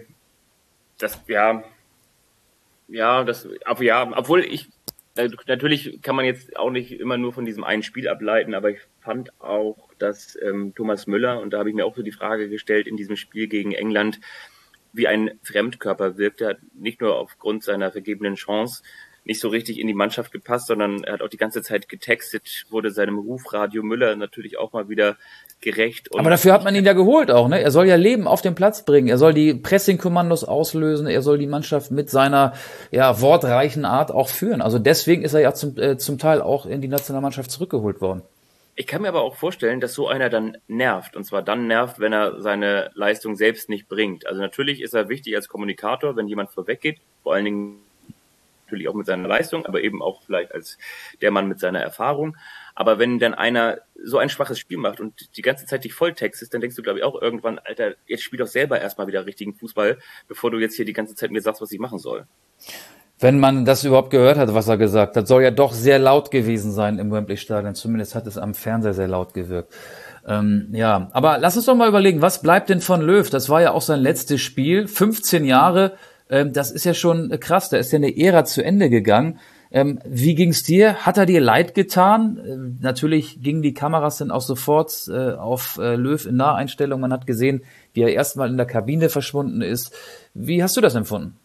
Obwohl natürlich kann man jetzt auch nicht immer nur von diesem einen Spiel ableiten, aber ich fand auch, dass Thomas Müller, und da habe ich mir auch so die Frage gestellt, in diesem Spiel gegen England, wie ein Fremdkörper wirkt. Er hat nicht nur aufgrund seiner vergebenen Chance nicht so richtig in die Mannschaft gepasst, sondern er hat auch die ganze Zeit getextet, wurde seinem Ruf Radio Müller natürlich auch mal wieder gerecht. Aber dafür hat man ihn ja geholt auch, ne? Er soll ja Leben auf den Platz bringen. Er soll die Pressing-Kommandos auslösen. Er soll die Mannschaft mit seiner, wortreichen Art auch führen. Also deswegen ist er ja zum Teil auch in die Nationalmannschaft zurückgeholt worden. Ich kann mir aber auch vorstellen, dass so einer dann nervt. Und zwar dann nervt, wenn er seine Leistung selbst nicht bringt. Also natürlich ist er wichtig als Kommunikator, wenn jemand vorweggeht. Vor allen Dingen natürlich auch mit seiner Leistung, aber eben auch vielleicht als der Mann mit seiner Erfahrung. Aber wenn dann einer so ein schwaches Spiel macht und die ganze Zeit dich volltextest, dann denkst du, glaube ich, auch irgendwann, Alter, jetzt spiel doch selber erstmal wieder richtigen Fußball, bevor du jetzt hier die ganze Zeit mir sagst, was ich machen soll. Wenn man das überhaupt gehört hat, was er gesagt hat, soll ja doch sehr laut gewesen sein im Wembley-Stadion. Zumindest hat es am Fernseher sehr laut gewirkt. Aber lass uns doch mal überlegen, was bleibt denn von Löw? Das war ja auch sein letztes Spiel, 15 Jahre. Das ist ja schon krass, da ist ja eine Ära zu Ende gegangen. Wie ging's dir? Hat er dir leid getan? Natürlich gingen die Kameras dann auch sofort auf Löw in Naheinstellung. Man hat gesehen, wie er erstmal in der Kabine verschwunden ist. Wie hast du das empfunden?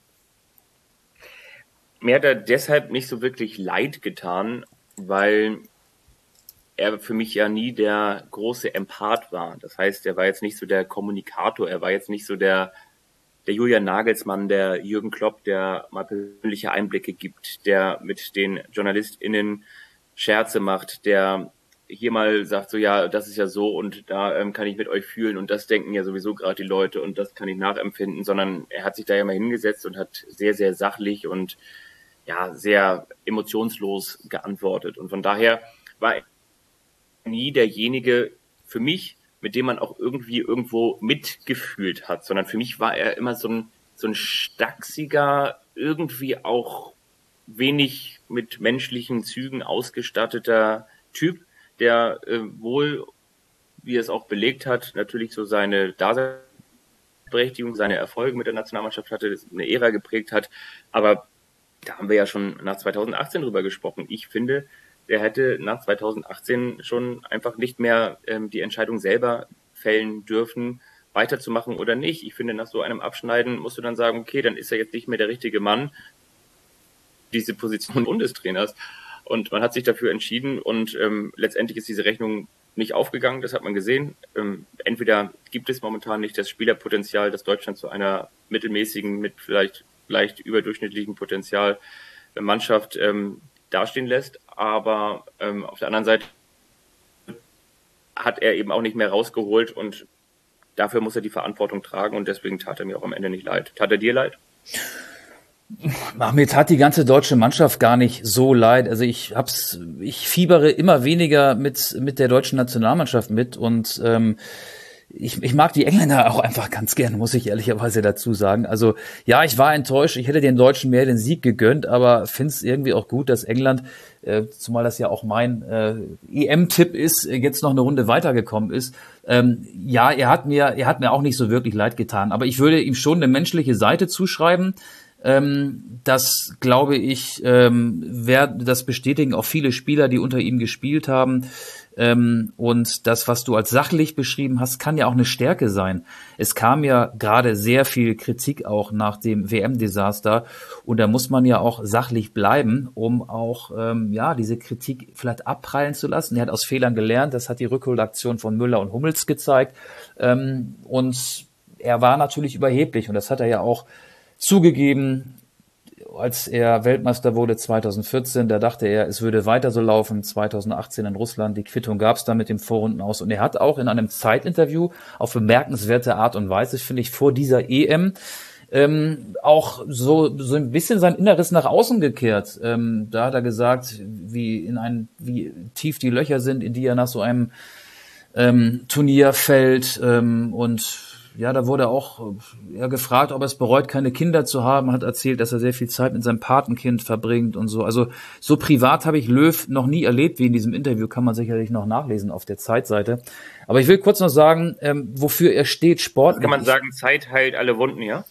Mir hat er deshalb nicht so wirklich leid getan, weil er für mich ja nie der große Empath war. Das heißt, er war jetzt nicht so der Kommunikator, er war jetzt nicht so der Julian Nagelsmann, der Jürgen Klopp, der mal persönliche Einblicke gibt, der mit den JournalistInnen Scherze macht, der hier mal sagt so, ja, das ist ja so und da kann ich mit euch fühlen und das denken ja sowieso gerade die Leute und das kann ich nachempfinden, sondern er hat sich da ja mal hingesetzt und hat sehr, sehr sachlich und ja, sehr emotionslos geantwortet. Und von daher war er nie derjenige für mich, mit dem man auch irgendwie irgendwo mitgefühlt hat, sondern für mich war er immer so ein stachsiger, irgendwie auch wenig mit menschlichen Zügen ausgestatteter Typ, der wohl, wie er es auch belegt hat, natürlich so seine Daseinsberechtigung, seine Erfolge mit der Nationalmannschaft hatte, eine Ära geprägt hat, aber da haben wir ja schon nach 2018 drüber gesprochen. Ich finde, der hätte nach 2018 schon einfach nicht mehr die Entscheidung selber fällen dürfen, weiterzumachen oder nicht. Ich finde, nach so einem Abschneiden musst du dann sagen, okay, dann ist er jetzt nicht mehr der richtige Mann, diese Position Bundestrainers. Und man hat sich dafür entschieden und letztendlich ist diese Rechnung nicht aufgegangen, das hat man gesehen. Entweder gibt es momentan nicht das Spielerpotenzial, das Deutschland zu einer mittelmäßigen, mit vielleicht leicht überdurchschnittlichem Potenzial Mannschaft dastehen lässt, aber auf der anderen Seite hat er eben auch nicht mehr rausgeholt und dafür muss er die Verantwortung tragen und deswegen tat er mir auch am Ende nicht leid. Tat er dir leid? Mir tat die ganze deutsche Mannschaft gar nicht so leid. Also ich fiebere immer weniger mit der deutschen Nationalmannschaft mit und ich mag die Engländer auch einfach ganz gern, muss ich ehrlicherweise dazu sagen. Also ja, ich war enttäuscht, ich hätte den Deutschen mehr den Sieg gegönnt, aber finde es irgendwie auch gut, dass England, zumal das ja auch mein EM-Tipp ist, jetzt noch eine Runde weitergekommen ist. Ja, er hat mir auch nicht so wirklich leid getan, aber ich würde ihm schon eine menschliche Seite zuschreiben. Das glaube ich, das bestätigen auch viele Spieler, die unter ihm gespielt haben. Und das, was du als sachlich beschrieben hast, kann ja auch eine Stärke sein. Es kam ja gerade sehr viel Kritik auch nach dem WM-Desaster und da muss man ja auch sachlich bleiben, um auch diese Kritik vielleicht abprallen zu lassen. Er hat aus Fehlern gelernt, das hat die Rückholaktion von Müller und Hummels gezeigt. Und er war natürlich überheblich und das hat er ja auch zugegeben, als er Weltmeister wurde 2014, da dachte er, es würde weiter so laufen. 2018 in Russland, die Quittung gab es da mit dem Vorrunden aus. Und er hat auch in einem Zeitinterview auf bemerkenswerte Art und Weise, finde ich, vor dieser EM auch so ein bisschen sein Inneres nach außen gekehrt. Da hat er gesagt, wie tief die Löcher sind, in die er nach so einem Turnier fällt und ja, da wurde auch gefragt, ob er es bereut, keine Kinder zu haben, hat erzählt, dass er sehr viel Zeit mit seinem Patenkind verbringt und so. Also so privat habe ich Löw noch nie erlebt wie in diesem Interview, kann man sicherlich noch nachlesen auf der Zeitseite. Aber ich will kurz noch sagen, wofür er steht, Sport. Kann man sagen, Zeit heilt alle Wunden, ja?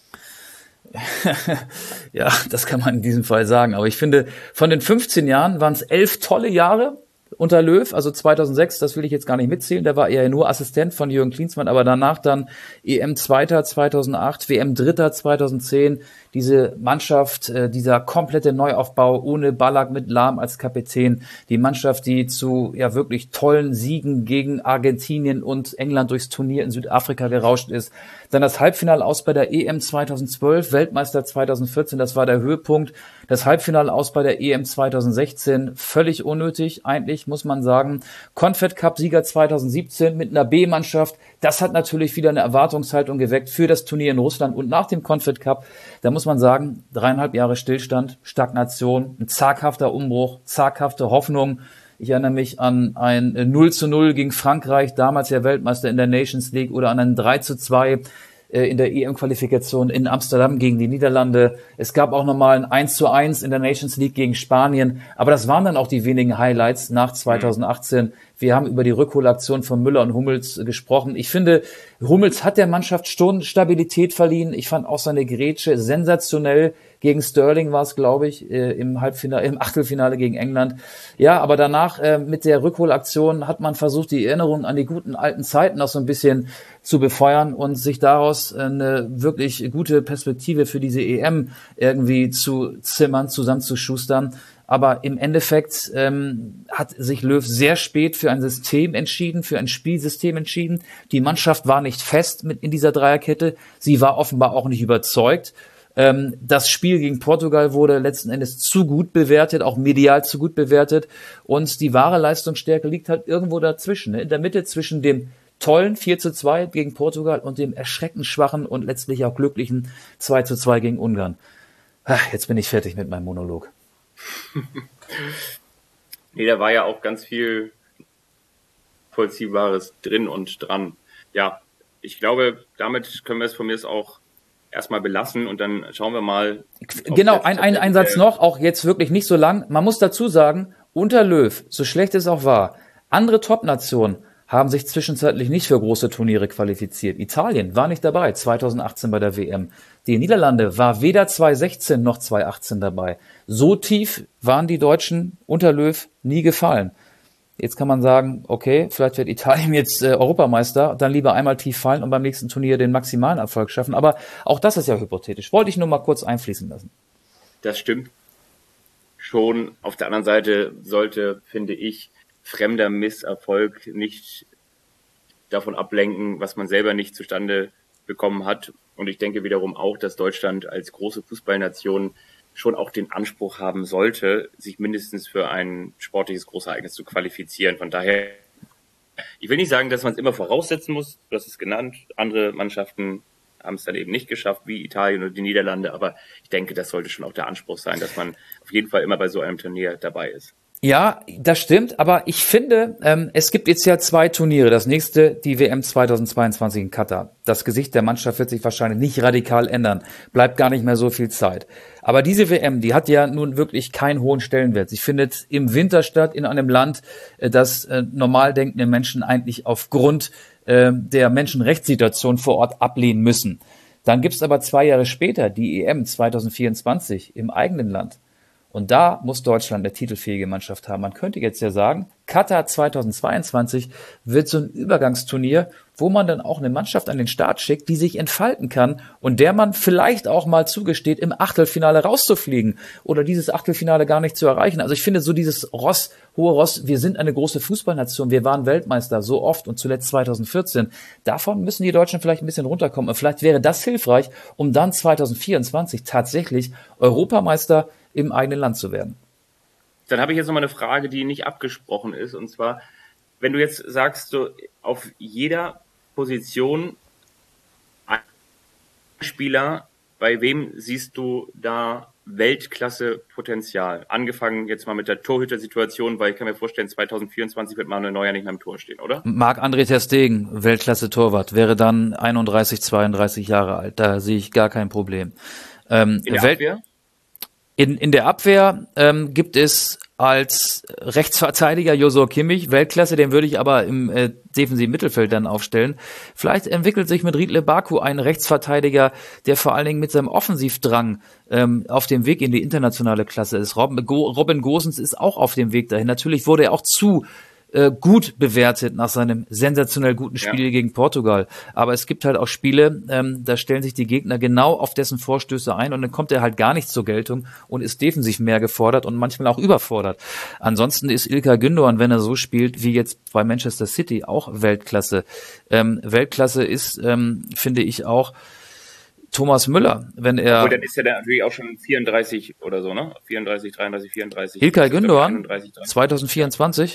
Ja, das kann man in diesem Fall sagen. Aber ich finde, von den 15 Jahren waren es 11 tolle Jahre unter Löw, also 2006, das will ich jetzt gar nicht mitzählen, der war eher nur Assistent von Jürgen Klinsmann, aber danach dann EM-Zweiter 2008, WM-Dritter 2010, diese Mannschaft, dieser komplette Neuaufbau ohne Ballack mit Lahm als Kapitän, die Mannschaft, die zu wirklich tollen Siegen gegen Argentinien und England durchs Turnier in Südafrika gerauscht ist. Dann das Halbfinale aus bei der EM 2012, Weltmeister 2014, das war der Höhepunkt. Das Halbfinale aus bei der EM 2016, völlig unnötig, eigentlich muss man sagen. Confed Cup Sieger 2017 mit einer B-Mannschaft, das hat natürlich wieder eine Erwartungshaltung geweckt für das Turnier in Russland und nach dem Confed Cup. Da muss man sagen, 3,5 Jahre Stillstand, Stagnation, ein zaghafter Umbruch, zaghafte Hoffnung. Ich erinnere mich an ein 0:0 gegen Frankreich, damals ja Weltmeister in der Nations League, oder an ein 3:2 in der EM-Qualifikation in Amsterdam gegen die Niederlande. Es gab auch nochmal ein 1:1 in der Nations League gegen Spanien. Aber das waren dann auch die wenigen Highlights nach 2018. Wir haben über die Rückholaktion von Müller und Hummels gesprochen. Ich finde, Hummels hat der Mannschaft schon Stabilität verliehen. Ich fand auch seine Grätsche sensationell. Gegen Sterling war es, glaube ich, im Achtelfinale gegen England. Ja, aber danach mit der Rückholaktion hat man versucht, die Erinnerung an die guten alten Zeiten noch so ein bisschen zu befeuern und sich daraus eine wirklich gute Perspektive für diese EM irgendwie zu zimmern, zusammenzuschustern. Aber im Endeffekt hat sich Löw sehr spät für ein System entschieden, für ein Spielsystem entschieden. Die Mannschaft war nicht fest in dieser Dreierkette. Sie war offenbar auch nicht überzeugt. Das Spiel gegen Portugal wurde letzten Endes zu gut bewertet, auch medial zu gut bewertet. Und die wahre Leistungsstärke liegt halt irgendwo dazwischen, in der Mitte zwischen dem tollen 4:2 gegen Portugal und dem erschreckend schwachen und letztlich auch glücklichen 2:2 gegen Ungarn. Jetzt bin ich fertig mit meinem Monolog. Nee, da war ja auch ganz viel Vollziehbares drin und dran. Ja, ich glaube, damit können wir es von mir auch erstmal belassen und dann schauen wir mal. Genau, ein Satz noch, auch jetzt wirklich nicht so lang. Man muss dazu sagen, unter Löw, so schlecht es auch war, andere Top-Nationen haben sich zwischenzeitlich nicht für große Turniere qualifiziert. Italien war nicht dabei, 2018 bei der WM. Die Niederlande war weder 2016 noch 2018 dabei. So tief waren die Deutschen unter Löw nie gefallen. Jetzt kann man sagen, okay, vielleicht wird Italien jetzt Europameister, dann lieber einmal tief fallen und beim nächsten Turnier den maximalen Erfolg schaffen. Aber auch das ist ja hypothetisch. Wollte ich nur mal kurz einfließen lassen. Das stimmt. schon. Auf der anderen Seite sollte, finde ich, fremder Misserfolg nicht davon ablenken, was man selber nicht zustande bekommen hat. Und ich denke wiederum auch, dass Deutschland als große Fußballnation schon auch den Anspruch haben sollte, sich mindestens für ein sportliches Großereignis zu qualifizieren. Von daher, ich will nicht sagen, dass man es immer voraussetzen muss, du hast es genannt, andere Mannschaften haben es dann eben nicht geschafft, wie Italien oder die Niederlande, aber ich denke, das sollte schon auch der Anspruch sein, dass man auf jeden Fall immer bei so einem Turnier dabei ist. Ja, das stimmt, aber ich finde, es gibt jetzt ja 2 Turniere. Das nächste, die WM 2022 in Katar. Das Gesicht der Mannschaft wird sich wahrscheinlich nicht radikal ändern. Bleibt gar nicht mehr so viel Zeit. Aber diese WM, die hat ja nun wirklich keinen hohen Stellenwert. Sie findet im Winter statt, in einem Land, das normal denkende Menschen eigentlich aufgrund der Menschenrechtssituation vor Ort ablehnen müssen. Dann gibt's aber 2 Jahre später die EM 2024 im eigenen Land. Und da muss Deutschland eine titelfähige Mannschaft haben. Man könnte jetzt ja sagen, Katar 2022 wird so ein Übergangsturnier, wo man dann auch eine Mannschaft an den Start schickt, die sich entfalten kann und der man vielleicht auch mal zugesteht, im Achtelfinale rauszufliegen oder dieses Achtelfinale gar nicht zu erreichen. Also ich finde so dieses hohe Ross, wir sind eine große Fußballnation, wir waren Weltmeister so oft und zuletzt 2014. Davon müssen die Deutschen vielleicht ein bisschen runterkommen. Und vielleicht wäre das hilfreich, um dann 2024 tatsächlich Europameister im eigenen Land zu werden. Dann habe ich jetzt noch mal eine Frage, die nicht abgesprochen ist. Und zwar, wenn du jetzt sagst, so auf jeder Position ein Spieler, bei wem siehst du da Weltklasse-Potenzial? Angefangen jetzt mal mit der Torhüter-Situation, weil ich kann mir vorstellen, 2024 wird Manuel Neuer nicht mehr im Tor stehen, oder? Marc-André ter Stegen, Weltklasse-Torwart, wäre dann 31, 32 Jahre alt. Da sehe ich gar kein Problem. In der Abwehr? In der Abwehr gibt es als Rechtsverteidiger Joshua Kimmich, Weltklasse, den würde ich aber im defensiven Mittelfeld dann aufstellen. Vielleicht entwickelt sich mit Riedle Baku ein Rechtsverteidiger, der vor allen Dingen mit seinem Offensivdrang auf dem Weg in die internationale Klasse ist. Robin Gosens ist auch auf dem Weg dahin. Natürlich wurde er auch zu gut bewertet nach seinem sensationell guten Spiel gegen Portugal. Aber es gibt halt auch Spiele, da stellen sich die Gegner genau auf dessen Vorstöße ein und dann kommt er halt gar nicht zur Geltung und ist defensiv mehr gefordert und manchmal auch überfordert. Ansonsten ist İlkay Gündoğan, wenn er so spielt wie jetzt bei Manchester City, auch Weltklasse. Weltklasse ist, finde ich auch, Thomas Müller, wenn er... Obwohl, dann ist er dann natürlich auch schon 34 oder so, ne? 34, 33, 34. İlkay Gündoğan, 2024...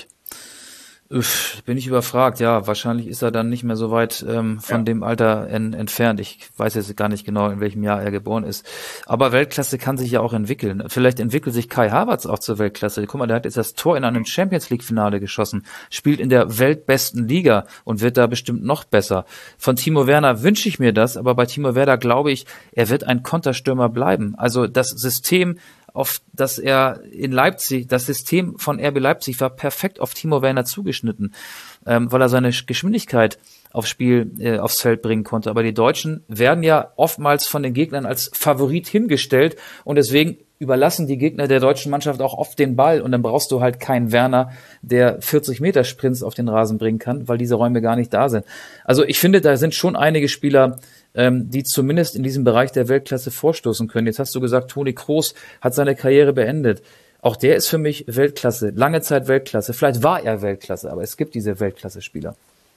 Bin ich überfragt, ja, wahrscheinlich ist er dann nicht mehr so weit von dem Alter entfernt. Ich weiß jetzt gar nicht genau, in welchem Jahr er geboren ist. Aber Weltklasse kann sich ja auch entwickeln. Vielleicht entwickelt sich Kai Havertz auch zur Weltklasse. Guck mal, der hat jetzt das Tor in einem Champions-League-Finale geschossen, spielt in der weltbesten Liga und wird da bestimmt noch besser. Von Timo Werner wünsche ich mir das, aber bei Timo Werner glaube ich, er wird ein Konterstürmer bleiben. Also das System, auf das er in Leipzig, das System von RB Leipzig war perfekt auf Timo Werner zugeschnitten, weil er seine Geschwindigkeit aufs Feld bringen konnte. Aber die Deutschen werden ja oftmals von den Gegnern als Favorit hingestellt und deswegen überlassen die Gegner der deutschen Mannschaft auch oft den Ball und dann brauchst du halt keinen Werner, der 40-Meter-Sprints auf den Rasen bringen kann, weil diese Räume gar nicht da sind. Also ich finde, da sind schon einige Spieler, die zumindest in diesem Bereich der Weltklasse vorstoßen können. Jetzt hast du gesagt, Toni Kroos hat seine Karriere beendet. Auch der ist für mich Weltklasse, lange Zeit Weltklasse. Vielleicht war er Weltklasse, aber es gibt diese Weltklasse-Spieler.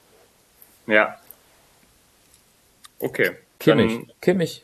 Ja. Okay. Kimmich.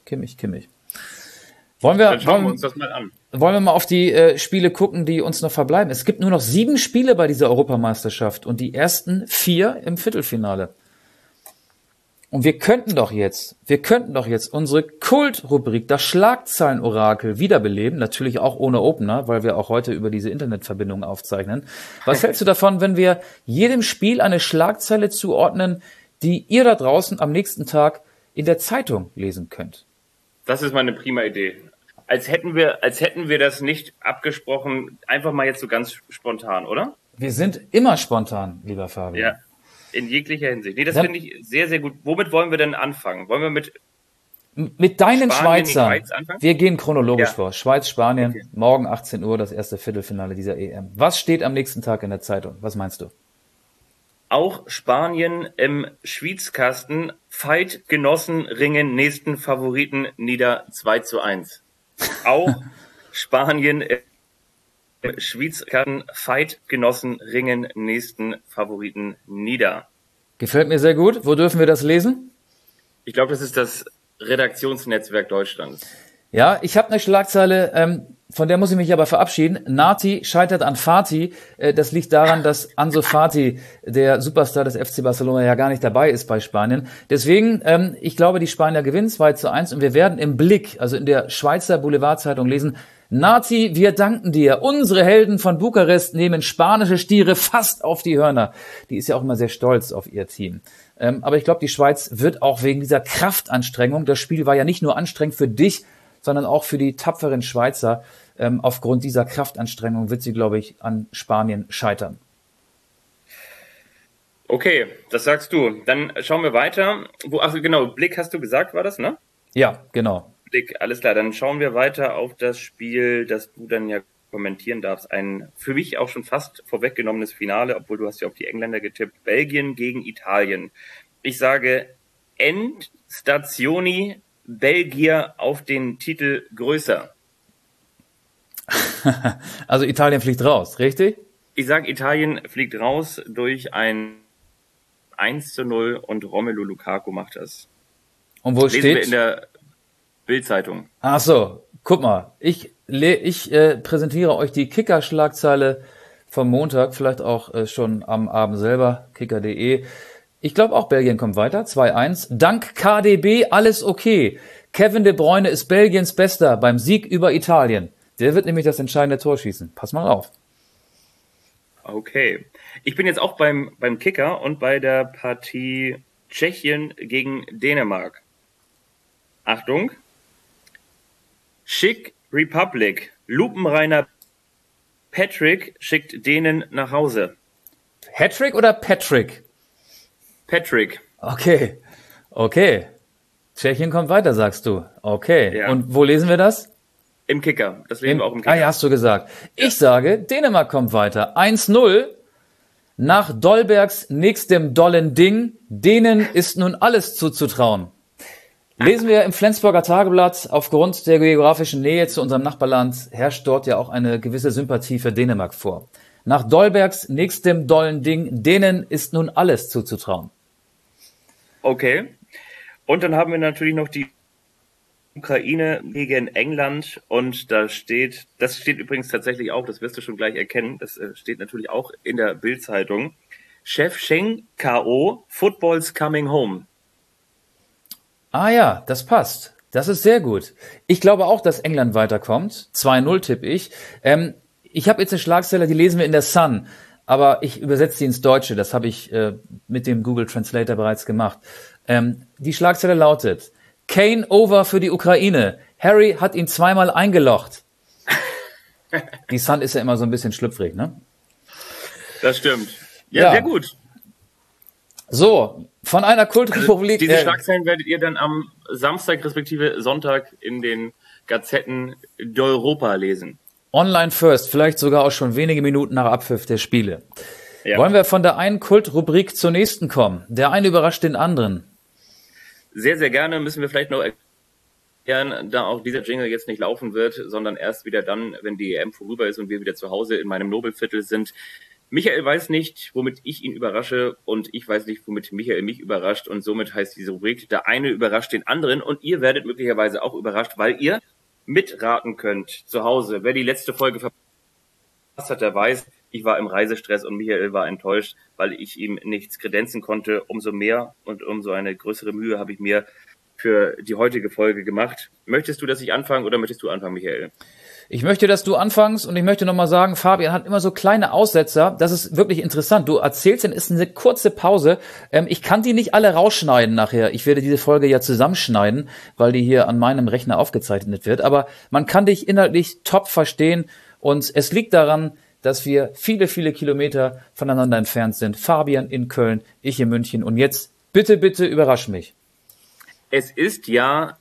Dann schauen wir uns das mal an. Wollen wir mal auf die Spiele gucken, die uns noch verbleiben. Es gibt nur noch 7 Spiele bei dieser Europameisterschaft und die ersten 4 im Viertelfinale. Und wir könnten doch jetzt unsere Kultrubrik, das Schlagzeilenorakel, wiederbeleben. Natürlich auch ohne Opener, weil wir auch heute über diese Internetverbindung aufzeichnen. Was hältst du davon, wenn wir jedem Spiel eine Schlagzeile zuordnen, die ihr da draußen am nächsten Tag in der Zeitung lesen könnt? Das ist mal eine prima Idee. Als hätten wir das nicht abgesprochen, einfach mal jetzt so ganz spontan, oder? Wir sind immer spontan, lieber Fabian. Ja. In jeglicher Hinsicht. Nee, das finde ich sehr, sehr gut. Womit wollen wir denn anfangen? Wollen wir mit deinen Schweizern? Schweiz anfangen? Wir gehen chronologisch vor. Schweiz, Spanien, okay. Morgen 18 Uhr, das erste Viertelfinale dieser EM. Was steht am nächsten Tag in der Zeitung? Was meinst du? Auch Spanien im Schwiezkasten. Fight Genossen ringen nächsten Favoriten nieder 2:1. Auch Spanien Schweizer Fight-Genossen ringen nächsten Favoriten nieder. Gefällt mir sehr gut. Wo dürfen wir das lesen? Ich glaube, das ist das Redaktionsnetzwerk Deutschlands. Ja, ich habe eine Schlagzeile, von der muss ich mich aber verabschieden. Nati scheitert an Fati. Das liegt daran, dass Ansu Fati, der Superstar des FC Barcelona, ja gar nicht dabei ist bei Spanien. Deswegen, ich glaube, die Spanier gewinnen 2:1 und wir werden im Blick, also in der Schweizer Boulevardzeitung lesen: Nati, wir danken dir. Unsere Helden von Bukarest nehmen spanische Stiere fast auf die Hörner. Die ist ja auch immer sehr stolz auf ihr Team. Aber ich glaube, die Schweiz wird auch wegen dieser Kraftanstrengung, das Spiel war ja nicht nur anstrengend für dich, sondern auch für die tapferen Schweizer. Aufgrund dieser Kraftanstrengung wird sie, glaube ich, an Spanien scheitern. Okay, das sagst du. Dann schauen wir weiter. Also genau, Blick hast du gesagt, war das, ne? Ja, genau. Blick, alles klar. Dann schauen wir weiter auf das Spiel, das du dann ja kommentieren darfst. Ein für mich auch schon fast vorweggenommenes Finale, obwohl du hast ja auf die Engländer getippt. Belgien gegen Italien. Ich sage Endstationi Belgier auf den Titel größer. Also Italien fliegt raus, richtig? Ich sage, Italien fliegt raus durch ein 1:0 und Romelu Lukaku macht das. Und wo Lesen steht? wir in der Bild-Zeitung. Ach so, guck mal. Ich präsentiere euch die Kicker-Schlagzeile vom Montag, vielleicht auch schon am Abend selber, kicker.de. Ich glaube auch, Belgien kommt weiter, 2:1. Dank KDB alles okay. Kevin De Bruyne ist Belgiens Bester beim Sieg über Italien. Der wird nämlich das entscheidende Tor schießen. Pass mal auf. Okay. Ich bin jetzt auch beim Kicker und bei der Partie Tschechien gegen Dänemark. Achtung. Schick Republic. Lupenreiner Patrick schickt Dänen nach Hause. Hattrick oder Patrick? Patrick. Okay. Tschechien kommt weiter, sagst du. Okay. Ja. Und wo lesen wir das? Im Kicker. Das lesen wir auch im Kicker. Ja, hast du gesagt. Ich sage, Dänemark kommt weiter. 1:0 nach Dolbergs nächstem dollen Ding. Denen ist nun alles zuzutrauen. Lesen wir im Flensburger Tageblatt. Aufgrund der geografischen Nähe zu unserem Nachbarland herrscht dort ja auch eine gewisse Sympathie für Dänemark vor. Nach Dolbergs nächstem dollen Ding. Denen ist nun alles zuzutrauen. Okay. Und dann haben wir natürlich noch die Ukraine gegen England und das steht übrigens tatsächlich auch, das wirst du schon gleich erkennen, das steht natürlich auch in der Bild-Zeitung. Shevchenko, Football's coming home. Ah ja, das passt. Das ist sehr gut. Ich glaube auch, dass England weiterkommt. 2:0 tippe ich. Ich habe jetzt eine Schlagzeile, die lesen wir in der Sun, aber ich übersetze sie ins Deutsche. Das habe ich mit dem Google Translator bereits gemacht. Die Schlagzeile lautet: Kane over für die Ukraine. Harry hat ihn zweimal eingelocht. Die Sun ist ja immer so ein bisschen schlüpfrig, ne? Das stimmt. Ja, sehr gut. So, von einer Kultrepublik. Diese Schlagzeilen werdet ihr dann am Samstag respektive Sonntag in den Gazetten d'Europa lesen. Online first, vielleicht sogar auch schon wenige Minuten nach Abpfiff der Spiele. Ja. Wollen wir von der einen Kultrubrik zur nächsten kommen? Der eine überrascht den anderen. Sehr, sehr gerne. Müssen wir vielleicht noch erklären, da auch dieser Jingle jetzt nicht laufen wird, sondern erst wieder dann, wenn die EM vorüber ist und wir wieder zu Hause in meinem Nobelviertel sind. Michael weiß nicht, womit ich ihn überrasche und ich weiß nicht, womit Michael mich überrascht und somit heißt diese Rubrik, der eine überrascht den anderen und ihr werdet möglicherweise auch überrascht, weil ihr mitraten könnt zu Hause. Wer die letzte Folge verpasst hat, der weiß, ich war im Reisestress und Michael war enttäuscht, weil ich ihm nichts kredenzen konnte. Umso mehr und umso eine größere Mühe habe ich mir für die heutige Folge gemacht. Möchtest du, dass ich anfange oder möchtest du anfangen, Michael? Ich möchte, dass du anfängst und ich möchte nochmal sagen, Fabian hat immer so kleine Aussetzer. Das ist wirklich interessant. Du erzählst, dann ist eine kurze Pause. Ich kann die nicht alle rausschneiden nachher. Ich werde diese Folge ja zusammenschneiden, weil die hier an meinem Rechner aufgezeichnet wird. Aber man kann dich inhaltlich top verstehen und es liegt daran, dass wir viele, viele Kilometer voneinander entfernt sind. Fabian in Köln, ich in München und jetzt bitte, bitte überrasch mich. Es ist ja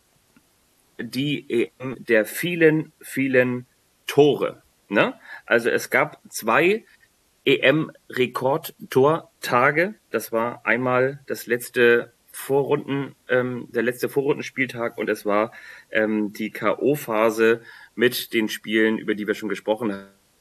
die EM der vielen, vielen Tore. Ne? Also es gab 2 EM-Rekordtortage. Das war einmal das letzte der letzte Vorrundenspieltag und es war die K.O.-Phase mit den Spielen, über die wir schon gesprochen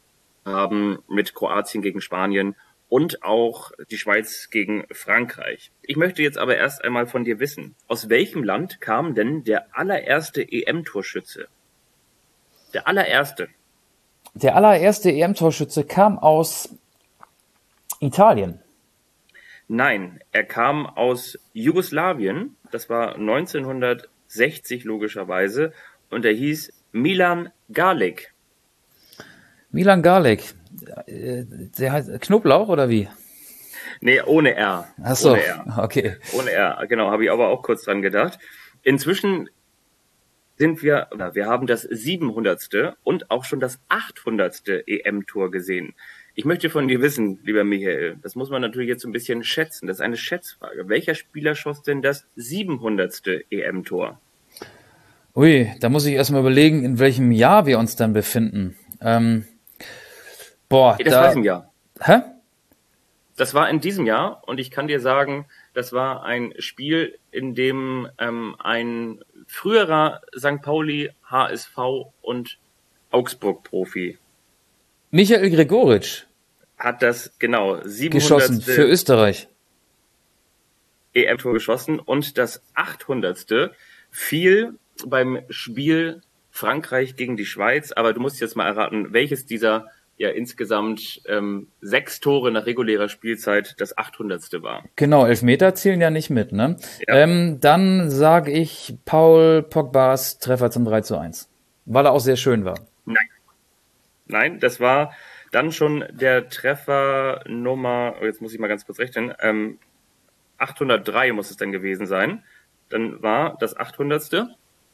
haben mit Kroatien gegen Spanien und auch die Schweiz gegen Frankreich. Ich möchte jetzt aber erst einmal von dir wissen, aus welchem Land kam denn der allererste EM-Torschütze? Der allererste. Der allererste EM-Torschütze kam aus Italien. Nein, er kam aus Jugoslawien. Das war 1960 logischerweise. Und er hieß Milan Galic. Milan Galic. Der heißt Knoblauch oder wie? Nee, ohne R. Ach so, ohne R. okay. Ohne R, genau, habe ich aber auch kurz dran gedacht. Inzwischen wir haben das 700. und auch schon das 800. EM-Tor gesehen. Ich möchte von dir wissen, lieber Michael, das muss man natürlich jetzt ein bisschen schätzen, das ist eine Schätzfrage. Welcher Spieler schoss denn das 700. EM-Tor? Ui, da muss ich erstmal überlegen, in welchem Jahr wir uns dann befinden. Das war in diesem Jahr. Hä? Das war in diesem Jahr und ich kann dir sagen, das war ein Spiel, in dem ein früherer St. Pauli, HSV und Augsburg-Profi Michael Gregoritsch hat das, genau, 700. geschossen für Österreich. EM-Tor geschossen und das 800. fiel beim Spiel Frankreich gegen die Schweiz. Aber du musst jetzt mal erraten, welches dieser insgesamt 6 Tore nach regulärer Spielzeit das 800. war. Genau, Elfmeter zählen ja nicht mit, ne? Ja. Dann sage ich Paul Pogbas Treffer zum 3:1, weil er auch sehr schön war. Nein, das war dann schon der Treffer Nummer, jetzt muss ich mal ganz kurz rechnen, 803 muss es dann gewesen sein. Dann war das 800.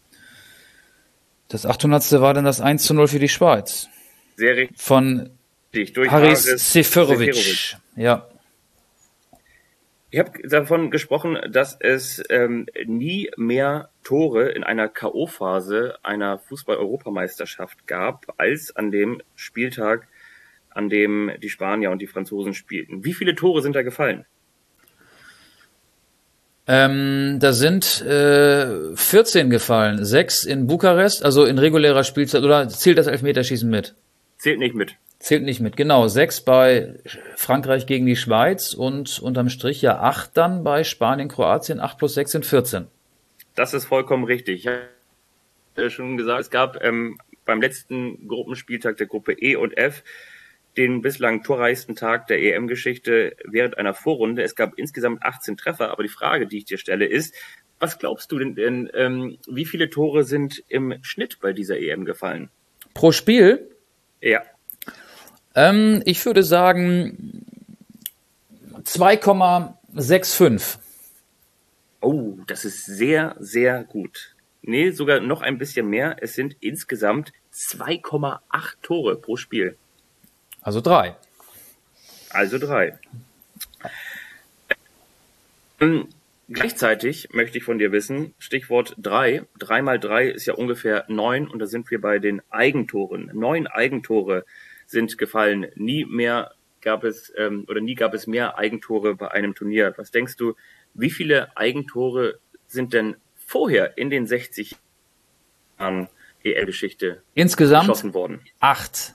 Das 800. war dann das 1:0 für die Schweiz. Sehr richtig. Von Durch Haris Haris Seferovic. Ja. Ich habe davon gesprochen, dass es nie mehr Tore in einer K.O.-Phase einer Fußball-Europameisterschaft gab, als an dem Spieltag, an dem die Spanier und die Franzosen spielten. Wie viele Tore sind da gefallen? Da sind 14 gefallen. 6 in Bukarest, also in regulärer Spielzeit. Oder zählt das Elfmeterschießen mit? Zählt nicht mit. Zählt nicht mit, genau. 6 bei Frankreich gegen die Schweiz und unterm Strich 8 dann bei Spanien, Kroatien. 8 plus 6 sind 14. Das ist vollkommen richtig. Ich habe schon gesagt, es gab beim letzten Gruppenspieltag der Gruppe E und F den bislang torreichsten Tag der EM-Geschichte während einer Vorrunde. Es gab insgesamt 18 Treffer, aber die Frage, die ich dir stelle, ist, was glaubst du denn, wie viele Tore sind im Schnitt bei dieser EM gefallen? Pro Spiel? Ja. Ich würde sagen 2,65. Oh, das ist sehr, sehr gut. Nee, sogar noch ein bisschen mehr. Es sind insgesamt 2,8 Tore pro Spiel. Also 3. Also 3. Gleichzeitig möchte ich von dir wissen, Stichwort 3. 3 mal 3 ist ja ungefähr 9 und da sind wir bei den Eigentoren. 9 Eigentore sind gefallen. Nie gab es mehr Eigentore bei einem Turnier. Was denkst du, wie viele Eigentore sind denn vorher in den 60 Jahren EM-Geschichte geschossen worden? 8.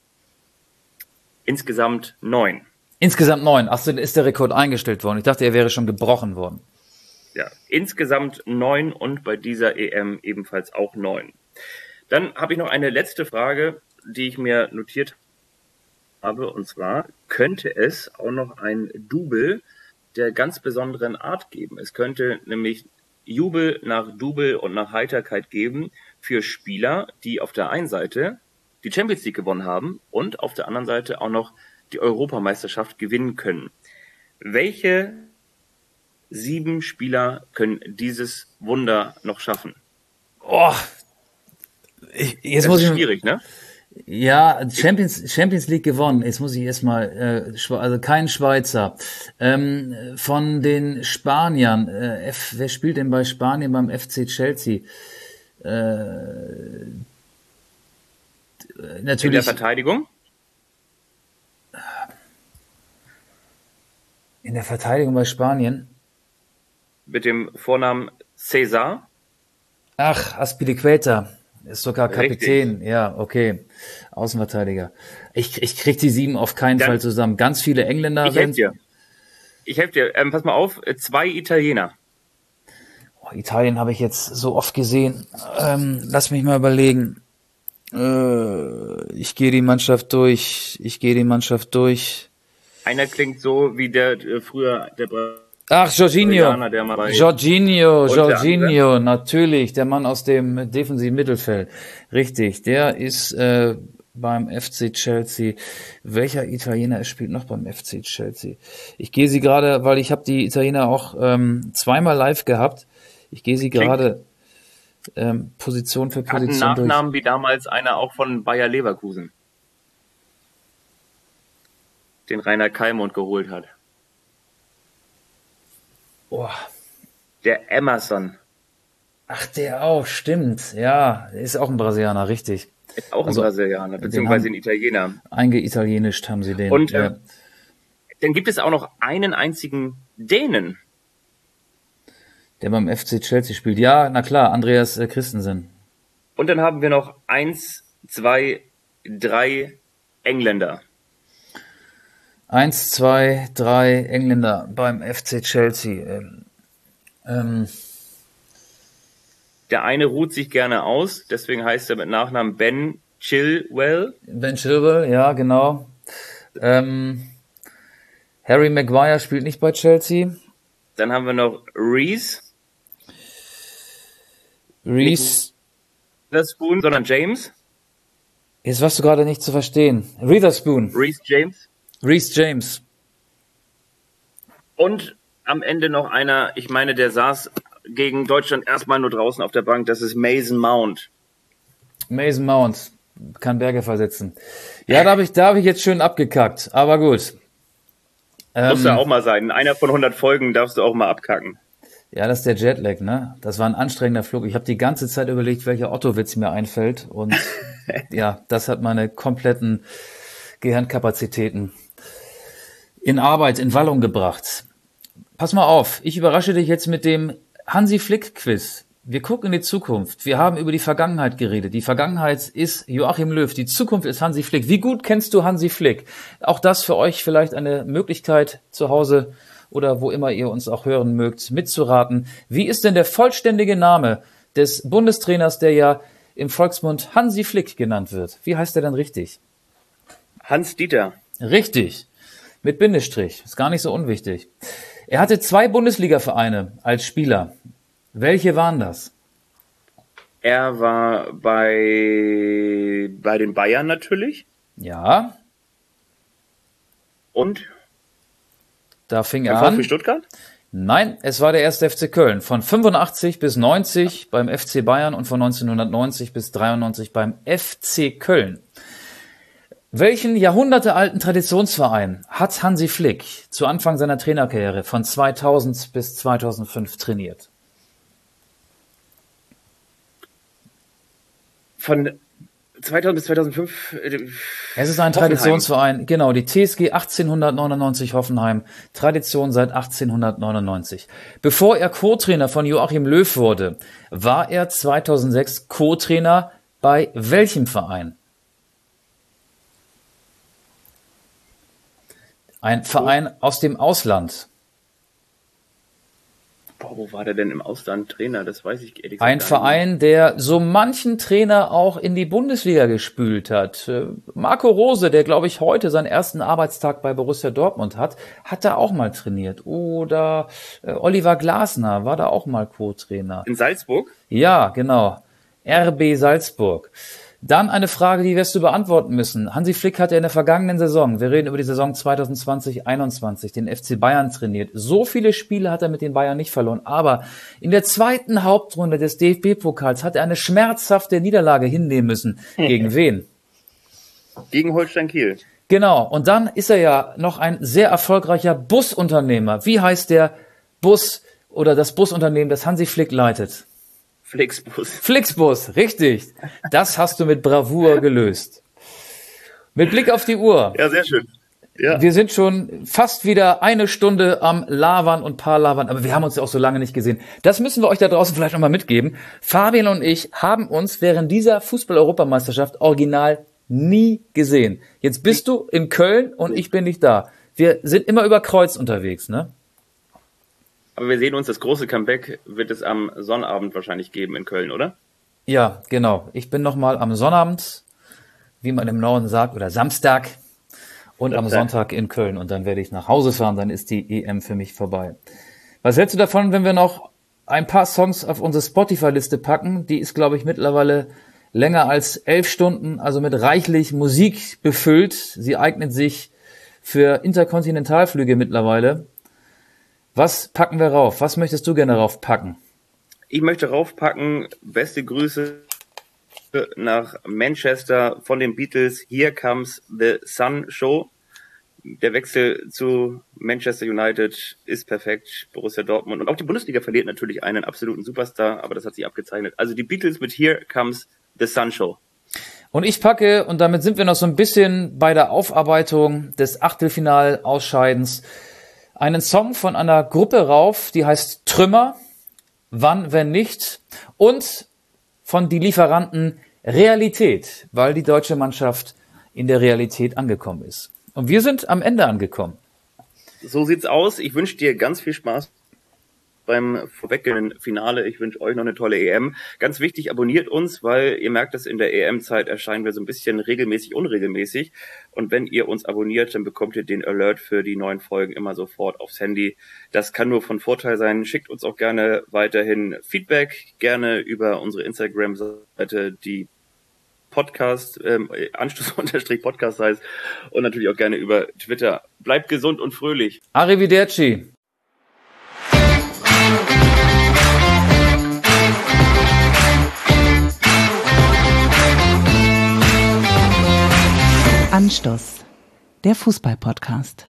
Insgesamt 9. Insgesamt 9. Achso, ist der Rekord eingestellt worden. Ich dachte, er wäre schon gebrochen worden. Ja, insgesamt 9 und bei dieser EM ebenfalls auch 9. Dann habe ich noch eine letzte Frage, die ich mir notiert habe. Und zwar, könnte es auch noch ein Double der ganz besonderen Art geben? Es könnte nämlich Jubel nach Double und nach Heiterkeit geben für Spieler, die auf der einen Seite die Champions League gewonnen haben und auf der anderen Seite auch noch die Europameisterschaft gewinnen können. Welche 7 Spieler können dieses Wunder noch schaffen? Oh, jetzt muss ich schwierig, ne? Ja, Champions League gewonnen. Jetzt muss ich erstmal, also kein Schweizer. Von den Spaniern, wer spielt denn bei Spanien beim FC Chelsea? Natürlich. In der Verteidigung? In der Verteidigung bei Spanien? Mit dem Vornamen César? Ach, Azpilicueta. Ist sogar Kapitän. Richtig. Ja, okay. Außenverteidiger. Ich krieg die 7 auf keinen Fall zusammen. Ganz viele Engländer. Ich helfe dir. Pass mal auf, 2 Italiener. Oh, Italien habe ich jetzt so oft gesehen. Lass mich mal überlegen. Ich gehe die Mannschaft durch. Einer klingt so wie der früher der Ach, Jorginho. Brasilianer, der mal bei Jorginho, natürlich, der Mann aus dem defensiven Mittelfeld. Richtig, der ist beim FC Chelsea. Welcher Italiener spielt noch beim FC Chelsea? Ich gehe sie gerade, weil ich habe die Italiener auch zweimal live gehabt. Ich gehe sie gerade Position für Position hat einen Nachnamen durch. wie damals einer auch von Bayer Leverkusen, den Rainer Kallmund geholt hat. Oh. Der Emerson. Ach, der auch, stimmt. Ja, ist auch ein Brasilianer, richtig. Ist auch ein Also, Brasilianer, beziehungsweise ein Italiener. Eingeitalienisch haben sie den. Und dann gibt es auch noch einen einzigen Dänen. Der beim FC Chelsea spielt. Ja, na klar, Andreas Christensen. Und dann haben wir noch 1, 2, 3 Engländer. 1, 2, 3 Engländer beim FC Chelsea. Der eine ruht sich gerne aus, deswegen heißt er mit Nachnamen Ben Chilwell. Ben Chilwell, ja, genau. Harry Maguire spielt nicht bei Chelsea. Dann haben wir noch Reece. Witherspoon, sondern James. Jetzt warst du gerade nicht zu verstehen. Witherspoon. Reece James. James. Und am Ende noch einer, ich meine, der saß gegen Deutschland erstmal nur draußen auf der Bank, das ist Mason Mount. Mason Mount kann Berge versetzen. Ja, da hab ich jetzt schön abgekackt, aber gut. Muss ja auch mal sein. In einer von 100 Folgen darfst du auch mal abkacken. Ja, das ist der Jetlag, ne? Das war ein anstrengender Flug. Ich habe die ganze Zeit überlegt, welcher Otto-Witz mir einfällt. Und ja, das hat meine kompletten Gehirnkapazitäten in Arbeit, in Wallung gebracht. Pass mal auf, ich überrasche dich jetzt mit dem Hansi Flick-Quiz. Wir gucken in die Zukunft. Wir haben über die Vergangenheit geredet. Die Vergangenheit ist Joachim Löw. Die Zukunft ist Hansi Flick. Wie gut kennst du Hansi Flick? Auch das für euch vielleicht eine Möglichkeit zu Hause oder wo immer ihr uns auch hören mögt, mitzuraten. Wie ist denn der vollständige Name des Bundestrainers, der ja im Volksmund Hansi Flick genannt wird? Wie heißt er denn richtig? Hans Dieter. Richtig. Mit Bindestrich. Ist gar nicht so unwichtig. Er hatte 2 Bundesliga-Vereine als Spieler. Welche waren das? Er war bei den Bayern natürlich. Ja. Und? Da fing er VfB an. Stuttgart? Nein, es war der 1. FC Köln. Von 85 bis 90 beim FC Bayern und von 1990 bis 93 beim FC Köln. Welchen jahrhundertealten Traditionsverein hat Hansi Flick zu Anfang seiner Trainerkarriere von 2000 bis 2005 trainiert? Von 2000 bis 2005. Es ist ein Hoffenheim. Traditionsverein, genau, die TSG 1899 Hoffenheim, Tradition seit 1899. Bevor er Co-Trainer von Joachim Löw wurde, war er 2006 Co-Trainer bei welchem Verein? Ein Verein aus dem Ausland. Boah, wo war der denn im Ausland Trainer? Das weiß ich ehrlich gesagt Ein gar Verein, der so manchen Trainer auch in die Bundesliga gespült hat. Marco Rose, der glaube ich heute seinen ersten Arbeitstag bei Borussia Dortmund hat, hat da auch mal trainiert. Oder Oliver Glasner war da auch mal Co-Trainer. In Salzburg? Ja, genau. RB Salzburg. Dann eine Frage, die wirst du beantworten müssen. Hansi Flick hat ja in der vergangenen Saison, wir reden über die Saison 2020-21, den FC Bayern trainiert. So viele Spiele hat er mit den Bayern nicht verloren, aber in der zweiten Hauptrunde des DFB-Pokals hat er eine schmerzhafte Niederlage hinnehmen müssen. Gegen wen? Gegen Holstein Kiel. Genau, und dann ist er ja noch ein sehr erfolgreicher Busunternehmer. Wie heißt der Bus oder das Busunternehmen, das Hansi Flick leitet? Flixbus, richtig. Das hast du mit Bravour gelöst. Mit Blick auf die Uhr. Ja, sehr schön. Ja. Wir sind schon fast wieder eine Stunde am Labern und Palavern, aber wir haben uns ja auch so lange nicht gesehen. Das müssen wir euch da draußen vielleicht nochmal mitgeben. Fabian und ich haben uns während dieser Fußball-Europameisterschaft original nie gesehen. Jetzt bist du in Köln und ich bin nicht da. Wir sind immer über Kreuz unterwegs, ne? Aber wir sehen uns, das große Comeback wird es am Sonnabend wahrscheinlich geben in Köln, oder? Ja, genau. Ich bin nochmal am Sonnabend, wie man im Norden sagt, oder Samstag und am Sonntag in Köln. Und dann werde ich nach Hause fahren, dann ist die EM für mich vorbei. Was hältst du davon, wenn wir noch ein paar Songs auf unsere Spotify-Liste packen? Die ist, glaube ich, mittlerweile länger als 11 Stunden, also mit reichlich Musik befüllt. Sie eignet sich für Interkontinentalflüge mittlerweile. Was packen wir rauf? Was möchtest du gerne raufpacken? Ich möchte raufpacken, beste Grüße nach Manchester von den Beatles. Here Comes the Sun Show. Der Wechsel zu Manchester United ist perfekt. Borussia Dortmund. Und auch die Bundesliga verliert natürlich einen absoluten Superstar, aber das hat sich abgezeichnet. Also die Beatles mit Here Comes the Sun Show. Und ich packe, und damit sind wir noch so ein bisschen bei der Aufarbeitung des Achtelfinalausscheidens, einen Song von einer Gruppe rauf, die heißt Trümmer, Wann, wenn nicht, und von die Lieferanten Realität, weil die deutsche Mannschaft in der Realität angekommen ist. Und wir sind am Ende angekommen. So sieht's aus. Ich wünsche dir ganz viel Spaß beim vorweggehenden Finale. Ich wünsche euch noch eine tolle EM. Ganz wichtig, abonniert uns, weil ihr merkt, dass in der EM-Zeit erscheinen wir so ein bisschen regelmäßig, unregelmäßig. Und wenn ihr uns abonniert, dann bekommt ihr den Alert für die neuen Folgen immer sofort aufs Handy. Das kann nur von Vorteil sein. Schickt uns auch gerne weiterhin Feedback, gerne über unsere Instagram-Seite, die Podcast, Anstoß_Podcast heißt, und natürlich auch gerne über Twitter. Bleibt gesund und fröhlich. Arrivederci. Anstoß, der Fußball-Podcast.